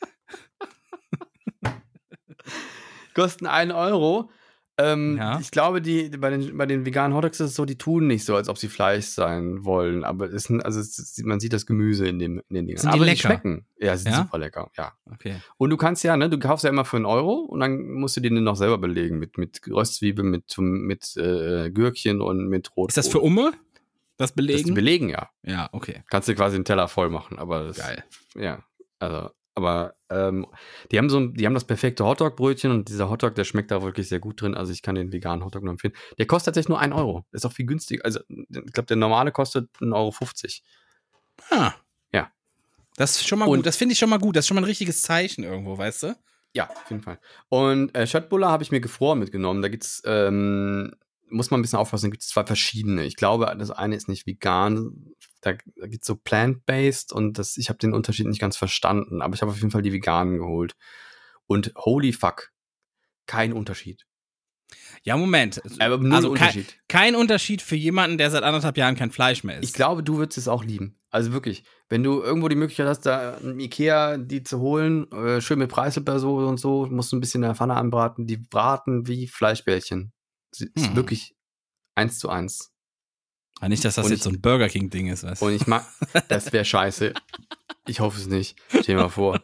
Kosten einen Euro. Ähm, ja. Ich glaube, die, bei, den, bei den veganen Hotdogs ist es so, die tun nicht so, als ob sie Fleisch sein wollen. Aber es, also es, man sieht das Gemüse in, dem, in den Dingern. Sind die aber lecker? Die schmecken. Ja, sind ja? super lecker. Ja. Okay. Und du kannst ja, ne, du kaufst ja immer für einen Euro und dann musst du den noch selber belegen mit, mit Röstzwiebeln, mit, mit äh, Gürkchen und mit Rotkohl. Ist das für Umme? Das Belegen? Das Belegen, ja. Ja, okay. Kannst du quasi einen Teller voll machen, aber das, geil. Ja, also, aber ähm, die haben so, die haben das perfekte Hotdog-Brötchen und dieser Hotdog, der schmeckt da wirklich sehr gut drin. Also ich kann den veganen Hotdog nur empfehlen. Der kostet tatsächlich nur einen Euro. Ist auch viel günstiger. Also ich glaube, der normale kostet einen Euro fünfzig. Ah. Ja. Das ist schon mal und, gut. Das finde ich schon mal gut. Das ist schon mal ein richtiges Zeichen irgendwo, weißt du? Ja, auf jeden Fall. Und äh, Köttbullar habe ich mir gefroren mitgenommen. Da gibt's ähm, muss man ein bisschen aufpassen, da gibt es zwei verschiedene. Ich glaube, das eine ist nicht vegan, da, da gibt es so plant-based und das, ich habe den Unterschied nicht ganz verstanden, aber ich habe auf jeden Fall die veganen geholt. Und holy fuck, kein Unterschied. Ja, Moment. Aber null also Unterschied. Kein, kein Unterschied für jemanden, der seit anderthalb Jahren kein Fleisch mehr isst. Ich glaube, du würdest es auch lieben. Also wirklich, wenn du irgendwo die Möglichkeit hast, da im Ikea die zu holen, äh, schön mit Preiselbeersoße und so, musst du ein bisschen in der Pfanne anbraten, die braten wie Fleischbällchen. Ist hm. wirklich eins zu eins. Aber nicht, dass das und jetzt ich, so ein Burger King-Ding ist, weißt du? Und ich mag, das wäre scheiße. Ich hoffe es nicht. Stell dir mal vor.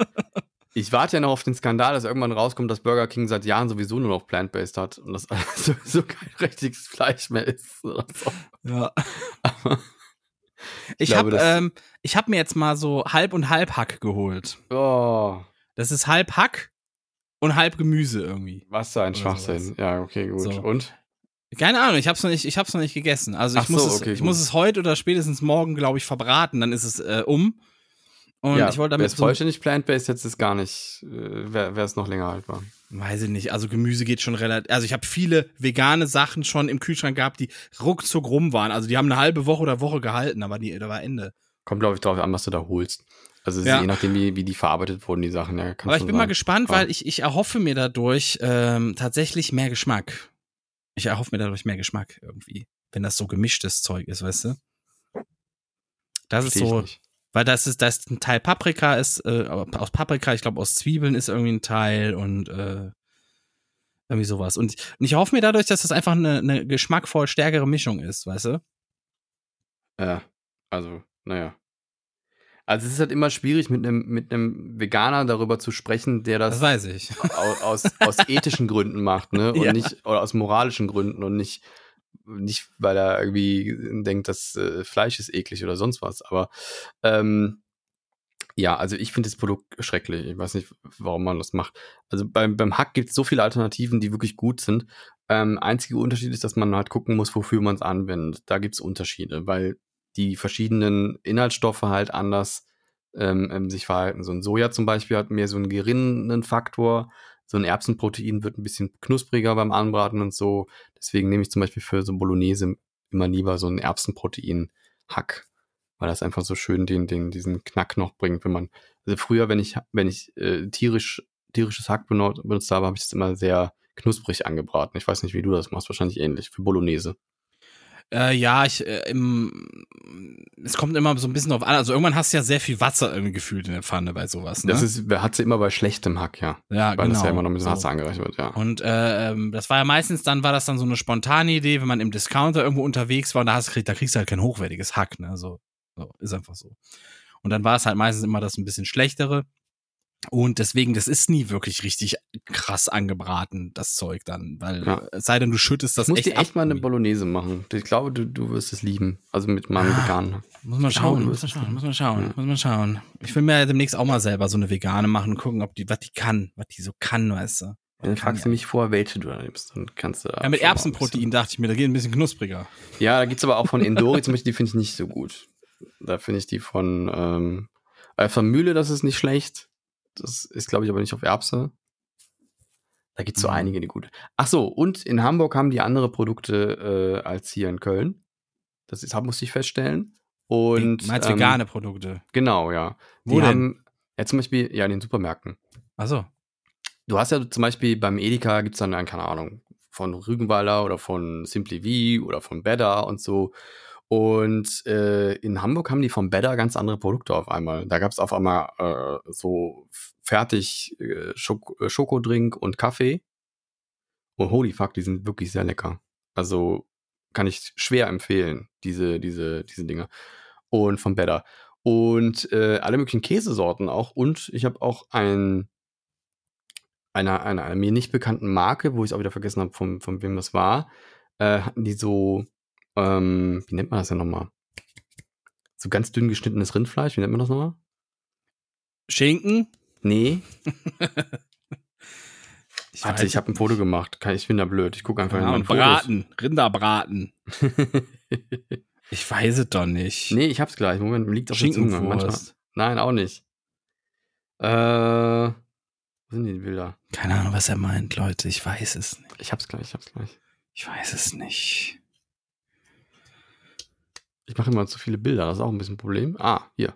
Ich warte ja noch auf den Skandal, dass irgendwann rauskommt, dass Burger King seit Jahren sowieso nur noch plant-based hat und das sowieso kein richtiges Fleisch mehr ist. Oder so. Ja. Aber ich habe ähm, ich hab mir jetzt mal so halb und halb Hack geholt. Oh. Das ist halb Hack und halb Gemüse irgendwie. Was für ein Schwachsinn. Sowas. Ja, okay, gut. So. Und? Keine Ahnung, ich hab's noch nicht, ich hab's noch nicht gegessen. Also ich, Ach muss, so, es, okay, ich muss es heute oder spätestens morgen, glaube ich, verbraten. Dann ist es äh, um. Und ja, ich wollte damit wäre es so vollständig plant-based, jetzt ist gar nicht, äh, wäre es noch länger haltbar. Weiß ich nicht, also Gemüse geht schon relativ, also ich habe viele vegane Sachen schon im Kühlschrank gehabt, die ruckzuck rum waren, also die haben eine halbe Woche oder Woche gehalten, aber die, da war Ende. Kommt, glaube ich, drauf an, was du da holst. Also ja. je nachdem, wie, wie die verarbeitet wurden, die Sachen. Ja, aber ich bin sein. mal gespannt, weil ich, ich erhoffe mir dadurch ähm, tatsächlich mehr Geschmack. Ich erhoffe mir dadurch mehr Geschmack irgendwie, wenn das so gemischtes Zeug ist, weißt du? Das Versteh ist so... Weil das ist, das ist ein Teil Paprika ist, äh, aus Paprika, ich glaube aus Zwiebeln ist irgendwie ein Teil und äh, irgendwie sowas. Und, und ich hoffe mir dadurch, dass das einfach eine, eine geschmackvoll stärkere Mischung ist, weißt du? Ja, also, naja. Also es ist halt immer schwierig, mit einem mit einem Veganer darüber zu sprechen, der das, das weiß ich. Aus, aus, aus ethischen Gründen macht, ne? Und ja. nicht, oder aus moralischen Gründen und nicht Nicht, weil er irgendwie denkt, dass äh, Fleisch ist eklig oder sonst was. Aber ähm, ja, also ich finde das Produkt schrecklich. Ich weiß nicht, warum man das macht. Also beim, beim Hack gibt es so viele Alternativen, die wirklich gut sind. Ähm, einziger Unterschied ist, dass man halt gucken muss, wofür man es anwendet. Da gibt es Unterschiede, weil die verschiedenen Inhaltsstoffe halt anders ähm, sich verhalten. So ein Soja zum Beispiel hat mehr so einen geringen Faktor. So ein Erbsenprotein wird ein bisschen knuspriger beim Anbraten und so. Deswegen nehme ich zum Beispiel für so Bolognese immer lieber so ein Erbsenprotein-Hack, weil das einfach so schön den, den, diesen Knack noch bringt. Wenn man, also früher, wenn ich, wenn ich äh, tierisch, tierisches Hack benutzt, benutzt habe, habe ich es immer sehr knusprig angebraten. Ich weiß nicht, wie du das machst, wahrscheinlich ähnlich für Bolognese. Äh, ja, ich, äh, im, es kommt immer so ein bisschen drauf an. Also irgendwann hast du ja sehr viel Wasser irgendwie gefühlt in der Pfanne bei sowas, ne? Das ist, hat sie immer bei schlechtem Hack, ja. Ja, weil genau. das ja immer noch mit so. Wasser angereicht wird, ja. Und äh, das war ja meistens dann, war das dann so eine spontane Idee, wenn man im Discounter irgendwo unterwegs war und da, hast, da kriegst du halt kein hochwertiges Hack, ne? So, so, ist einfach so. Und dann war es halt meistens immer das ein bisschen schlechtere. Und deswegen, das ist nie wirklich richtig krass angebraten, das Zeug dann. Weil, Ja. es sei denn, du schüttest das Ich muss echt dir echt ab. mal eine Bolognese machen. Ich glaube, du, du wirst es lieben. Also mit meinem Ah. Veganen. Muss man Ich glaube, schauen, du muss man wirst es schauen, muss man schauen, Ja. muss man schauen. Ich will mir ja demnächst auch mal selber so eine vegane machen und gucken, ob die, was die kann, was die so kann, weißt du. Dann Kann fragst ja. du mich vor, welche du da nimmst. Dann kannst du. Ja, mit schon mal ein Erbsenprotein dachte ich mir, da geht ein bisschen knuspriger. bisschen- Ja, da gibt's aber auch von Endori zum Beispiel, die finde ich nicht so gut. Da finde ich die von, ähm, äh, von Mühle, das ist nicht schlecht. Das ist, glaube ich, aber nicht auf Erbse. Da gibt's so Mhm. einige, die gut. Ach so, und in Hamburg haben die andere Produkte äh, als hier in Köln. Das ist, musste ich feststellen. Und Meinst ähm, vegane Produkte? Genau, ja. Die Wo denn? haben, ja, zum Beispiel, ja, in den Supermärkten. Achso. Du hast ja zum Beispiel beim Edeka gibt's dann, keine Ahnung, von Rügenwalder oder von Simply V oder von Better und so. Und äh, in Hamburg haben die von Better ganz andere Produkte auf einmal. Da gab's auf einmal äh, so fertig äh, Schok äh, Schokodrink und Kaffee. Und holy fuck, die sind wirklich sehr lecker. Also kann ich schwer empfehlen, diese, diese, diese Dinge. Und von Better. Und äh, alle möglichen Käsesorten auch. Und ich habe auch ein einer, einer, einer mir nicht bekannten Marke, wo ich auch wieder vergessen habe, von, von wem das war, äh, hatten die so, ähm, wie nennt man das denn nochmal? So ganz dünn geschnittenes Rindfleisch, wie nennt man das nochmal? Schinken? Nee, Ich warte, ich habe ein Foto gemacht. Kann- Ich bin da blöd. Ich gucke einfach ja, in und meine Braten. Rinderbraten. Fotos. Ich weiß es doch nicht. Nee, ich hab's gleich. Moment, mir liegt auf der Zunge. Manchmal. Schinkenwurst. Nein, auch nicht. Äh, wo sind die Bilder? Keine Ahnung, was er meint, Leute. Ich weiß es nicht. Ich hab's gleich, ich hab's gleich. Ich weiß es nicht. Ich mache immer zu viele Bilder, das ist auch ein bisschen ein Problem. Ah, hier.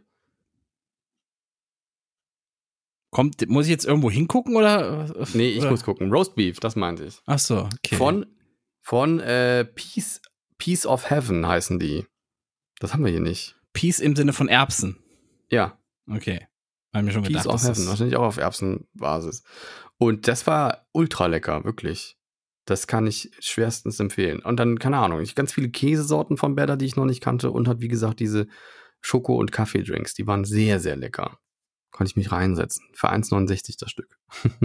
Kommt, muss ich jetzt irgendwo hingucken oder? Nee, ich oder? muss gucken. Roast Beef, das meinte ich. Ach so, okay. Von, von äh, Peace, Peace of Heaven heißen die. Das haben wir hier nicht. Peace im Sinne von Erbsen. Ja, Okay. Hab mir schon Peace gedacht, of das Heaven, ist, wahrscheinlich auch auf Erbsenbasis. Und das war ultra lecker, wirklich. Das kann ich schwerstens empfehlen. Und dann, keine Ahnung, ich ganz viele Käsesorten von Better, die ich noch nicht kannte. Und hat, wie gesagt, diese Schoko- und Kaffeedrinks. Die waren sehr, sehr lecker. Konnte ich mich reinsetzen. Für eins neunundsechzig das Stück.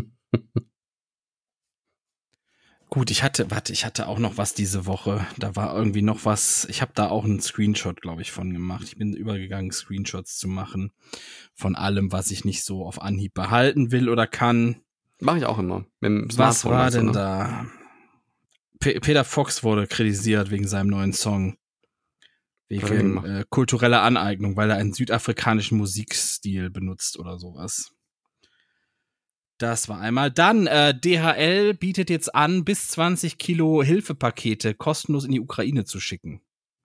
Gut, ich hatte, warte, ich hatte auch noch was diese Woche. Da war irgendwie noch was. Ich habe da auch einen Screenshot, glaube ich, von gemacht. Ich bin übergegangen, Screenshots zu machen von allem, was ich nicht so auf Anhieb behalten will oder kann. Mache ich auch immer. Mit dem Was Smartphone, war weißt du, denn ne? da? Pe- Peter Fox wurde kritisiert wegen seinem neuen Song. Was hat er Wegen gemacht? äh, kultureller Aneignung, weil er einen südafrikanischen Musikstil benutzt oder sowas. Das war einmal. Dann, äh, D H L bietet jetzt an, bis zwanzig Kilo Hilfepakete kostenlos in die Ukraine zu schicken.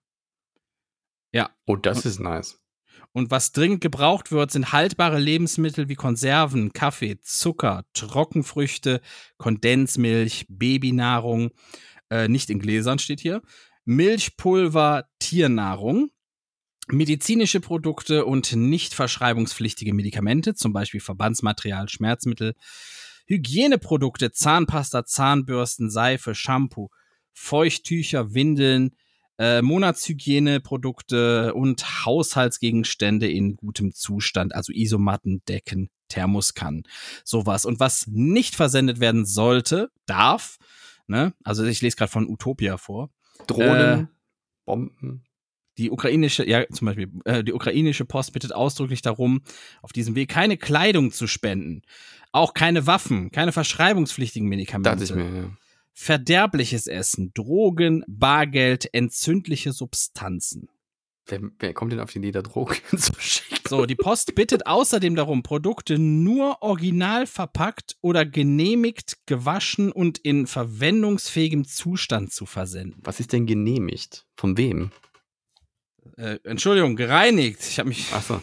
Ja. Oh, das ist nice. Und was dringend gebraucht wird, sind haltbare Lebensmittel wie Konserven, Kaffee, Zucker, Trockenfrüchte, Kondensmilch, Babynahrung, äh, nicht in Gläsern steht hier, Milchpulver, Tiernahrung, medizinische Produkte und nicht verschreibungspflichtige Medikamente, zum Beispiel Verbandsmaterial, Schmerzmittel, Hygieneprodukte, Zahnpasta, Zahnbürsten, Seife, Shampoo, Feuchttücher, Windeln, äh, Monatshygieneprodukte und Haushaltsgegenstände in gutem Zustand, also Isomatten, Decken, Thermoskannen, sowas. Und was nicht versendet werden sollte, darf, ne, also ich lese gerade von Utopia vor, Drohnen, Äh, Bomben. Die ukrainische, ja, zum Beispiel, äh, die ukrainische Post bittet ausdrücklich darum, auf diesem Weg keine Kleidung zu spenden. Auch keine Waffen, keine verschreibungspflichtigen Medikamente. Dachte ich mir, ja. Verderbliches Essen, Drogen, Bargeld, entzündliche Substanzen. Wer, wer kommt denn auf die Idee, da Drogen zu schicken? So, die Post bittet außerdem darum, Produkte nur original verpackt oder genehmigt, gewaschen und in verwendungsfähigem Zustand zu versenden. Was ist denn genehmigt? Von wem? Äh, Entschuldigung, gereinigt. Ich habe mich. Achso.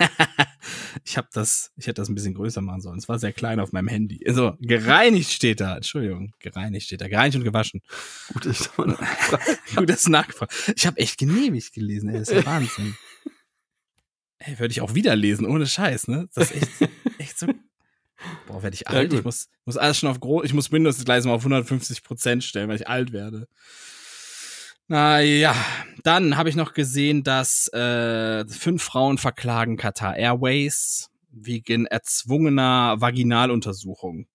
Ich habe das, ich hätte das ein bisschen größer machen sollen. Es war sehr klein auf meinem Handy. Also, gereinigt steht da. Entschuldigung, gereinigt steht da. Gereinigt und gewaschen. Gut, ist aber eine Frage. Gut, das ist nachgefragt. Ich habe echt genehmigt gelesen, ey. Das ist ja Wahnsinn. Ey, würde ich auch wieder lesen, ohne Scheiß, ne? Das ist echt, echt so. Boah, werde ich alt. gut. Ich muss, muss alles schon auf groß, ich muss Windows gleich mal auf hundertfünfzig Prozent stellen, weil ich alt werde. Naja, dann habe ich noch gesehen, dass äh, fünf Frauen verklagen Qatar Airways wegen erzwungener Vaginaluntersuchung.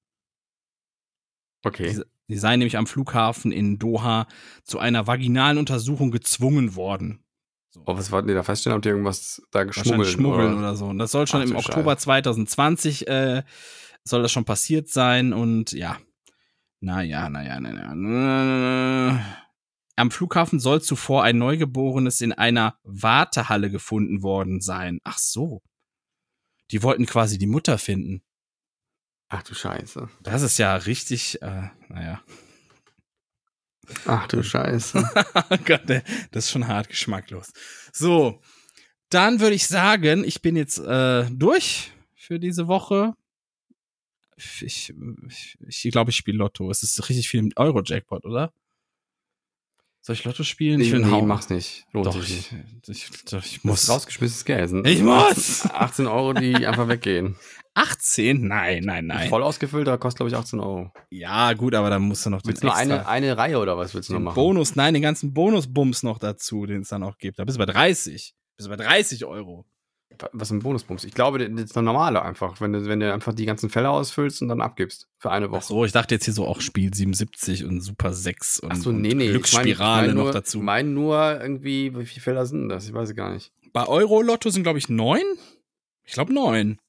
Okay. Die, die seien nämlich am Flughafen in Doha zu einer vaginalen Untersuchung gezwungen worden. So. Oh, was wollten die da feststellen? Habt ihr irgendwas da geschmuggelt? Wahrscheinlich schmuggeln oder? oder so. Und das soll schon Ach, im Oktober zwanzig zwanzig äh, soll das schon passiert sein. Und ja, naja, naja, naja. naja. Am Flughafen soll zuvor ein Neugeborenes in einer Wartehalle gefunden worden sein. Ach so. Die wollten quasi die Mutter finden. Ach du Scheiße. Das ist ja richtig, äh, naja. Ach du Scheiße. Gott, das ist schon hart geschmacklos. So, dann würde ich sagen, ich bin jetzt äh, durch für diese Woche. Ich ich, ich glaube, ich spiele Lotto. Es ist richtig viel im Euro-Jackpot, oder? Soll ich Lotto spielen? Ich nee, will nee Hau- mach's nicht. Lohnt Doch, sich ich, nicht. ich, doch, ich Das muss. ist rausgeschmissenes Geld. Sind Ich muss! achtzehn Euro, die einfach weggehen. achtzehn? Nein, nein, nein. Voll ausgefüllter kostet, glaube ich, achtzehn Euro. Ja, gut, aber dann musst du noch den Willst du nur extra, eine, eine Reihe oder was willst du noch den machen? Bonus, nein, den ganzen Bonusbums noch dazu, den es dann auch gibt. Da bist du bei dreißig. Bist du bei dreißig Euro. Was ein Bonusbums? Ich glaube, das ist der normale einfach, wenn du, wenn du einfach die ganzen Fälle ausfüllst und dann abgibst. Für eine Woche. Ach so, ich dachte jetzt hier so auch Spiel siebenundsiebzig und Super sechs und, Ach so, und nee, nee. Glücksspirale ich mein, ich mein noch nur, dazu. Ich meine nur irgendwie, wie viele Fälle sind das? Ich weiß es gar nicht. Bei Euro-Lotto sind, glaube ich, neun. Ich glaube, neun.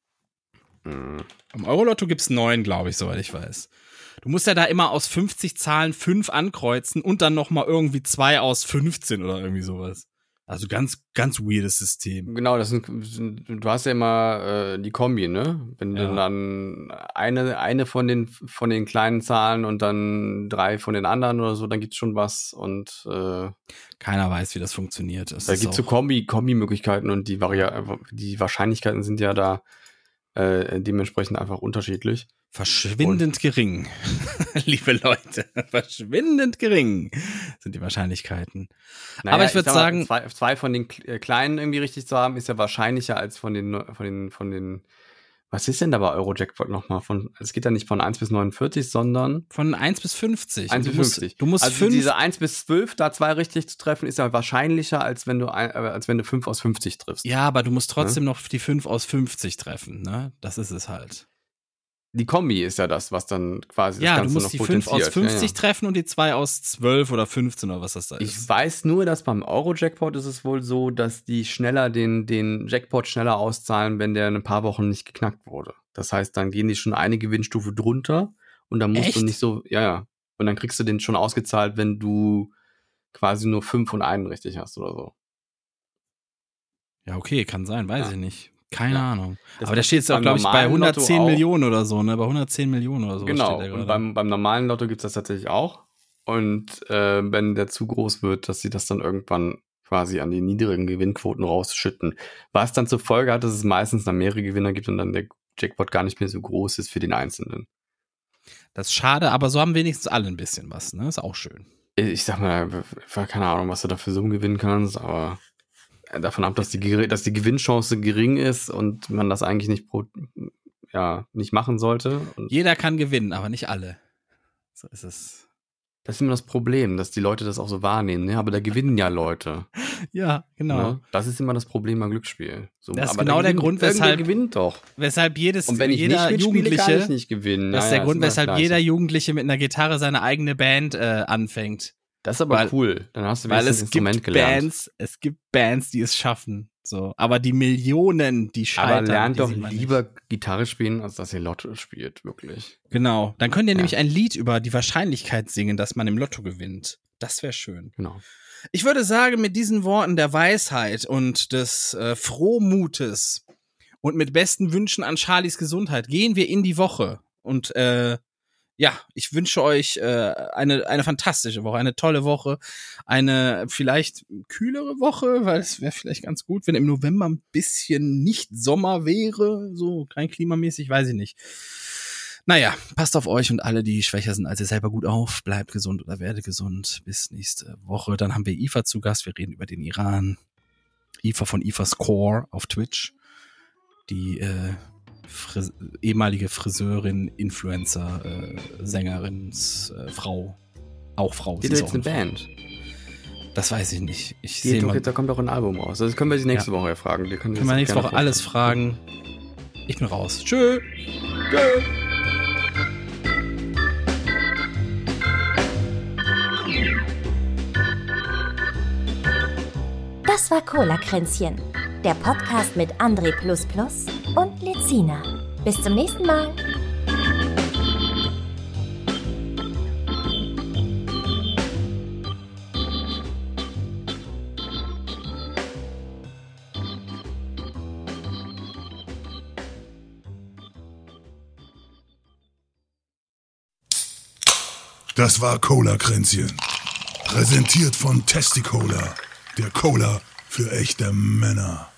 Hm. Beim Euro-Lotto gibt's neun, glaube ich, soweit ich weiß. Du musst ja da immer aus fünfzig Zahlen fünf ankreuzen und dann noch mal irgendwie zwei aus fünfzehn oder irgendwie sowas. Also ganz, ganz weirdes System. Genau, das sind, du hast ja immer äh, die Kombi, ne? Wenn Ja. du dann eine, eine von den von den kleinen Zahlen und dann drei von den anderen oder so, dann gibt's schon was und äh, Keiner weiß, wie das funktioniert. Das da ist gibt's so auch- Kombi, Kombi-Möglichkeiten und die Varia die Wahrscheinlichkeiten sind ja da äh, dementsprechend einfach unterschiedlich. Verschwindend gering, liebe Leute. Verschwindend gering sind die Wahrscheinlichkeiten. Aber ich würd sag mal, sagen- zwei, zwei von den K- äh, Kleinen irgendwie richtig zu haben, ist ja wahrscheinlicher als von den, von den, von den, was ist denn da bei Eurojackpot nochmal? Von, es geht ja nicht von eins bis neunundvierzig, sondern Von eins bis fünfzig. eins du bis musst, fünfzig. Du musst also fünf. diese eins bis zwölf, da zwei richtig zu treffen, ist ja wahrscheinlicher, als wenn du, ein, äh, als wenn du fünf aus fünfzig triffst. Ja, aber du musst trotzdem noch die fünf aus fünfzig treffen, ne? Das ist es halt. Die Kombi ist ja das, was dann quasi Ja, das du Ganze musst noch die fünf aus potenziert. fünfzig Ja, ja. treffen und die zwei aus zwölf oder fünfzehn oder was das da Ich ist. weiß nur, dass beim Euro-Jackpot ist es wohl so, dass die schneller den, den Jackpot schneller auszahlen, wenn der in ein paar Wochen nicht geknackt wurde. Das heißt, dann gehen die schon eine Gewinnstufe drunter und dann musst Echt? du nicht so, ja, ja. Und dann kriegst du den schon ausgezahlt, wenn du quasi nur fünf und einen richtig hast oder so. Ja, okay, kann sein, weiß Ja. ich nicht. Keine Ja. Ahnung. Das Aber da steht jetzt auch, beim glaube ich, bei normalen Lotto hundertzehn auch. Millionen oder so, ne? Bei hundertzehn Millionen oder so Genau, steht der und gerade. beim, beim normalen Lotto gibt es das tatsächlich auch. Und äh, wenn der zu groß wird, dass sie das dann irgendwann quasi an die niedrigen Gewinnquoten rausschütten. Was dann zur Folge hat, dass es meistens dann mehrere Gewinner gibt und dann der Jackpot gar nicht mehr so groß ist für den Einzelnen. Das ist schade, aber so haben wenigstens alle ein bisschen was, ne? Ist auch schön. Ich sag mal, keine Ahnung, was du da für Summen gewinnen kannst, aber davon ab, dass die, geri- dass die Gewinnchance gering ist und man das eigentlich nicht, pro, ja, nicht machen sollte. Und Jeder kann gewinnen, aber nicht alle. So ist es. das ist immer das Problem, dass die Leute das auch so wahrnehmen. Ne? Aber da gewinnen ja Leute. Ja, genau. Ne? Das ist immer das Problem beim Glücksspiel. So, Das ist aber genau da der gewinnt- Grund, irgendwer weshalb- gewinnt doch. Weshalb jedes, Und wenn ich jeder nicht mitspiele, kann Jugendliche, ich nicht gewinnen. das ist Ja, der ja, Grund, immer das weshalb Gleiche. jeder Jugendliche mit einer Gitarre seine eigene Band äh, anfängt. Das ist aber weil- cool. Dann hast du Weil wenigstens es ein Instrument gibt gelernt. Bands, es gibt Bands, die es schaffen. So, aber die Millionen, die scheitern. aber lernt die doch sieht man lieber nicht. Gitarre spielen, als dass ihr Lotto spielt, wirklich. Genau. Dann könnt ihr Ja. nämlich ein Lied über die Wahrscheinlichkeit singen, dass man im Lotto gewinnt. Das wäre schön. Genau. Ich würde sagen, mit diesen Worten der Weisheit und des äh, Frohmutes und mit besten Wünschen an Charlies Gesundheit gehen wir in die Woche. Und äh, ja, ich wünsche euch äh, eine, eine fantastische Woche, eine tolle Woche, eine vielleicht kühlere Woche, weil es wäre vielleicht ganz gut, wenn im November ein bisschen nicht Sommer wäre, so rein klimamäßig, weiß ich nicht. Naja, passt auf euch und alle, die schwächer sind als ihr selber, gut auf. Bleibt gesund oder werde gesund. Bis nächste Woche. Dann haben wir I F A zu Gast. Wir reden über den Iran. I F A von I F A Score auf Twitch. Die äh, Fris- ehemalige Friseurin, Influencer, äh, Sängerin, äh, Frau. Auch Frau. Die Sie hat ist jetzt auch eine Frau. Band. Das weiß ich nicht. Ich Die sehe hat doch mal. jetzt, da kommt doch ein Album raus. Das können wir sie nächste Ja. Woche ja fragen. Die können, Können wir nächste Woche alles fragen. Ich bin raus. Tschö. Tschö. Das war Cola-Kränzchen, der Podcast mit André und Lezina. Bis zum nächsten Mal. Das war Cola-Kränzchen. Präsentiert von Testicola, der Cola für echte Männer.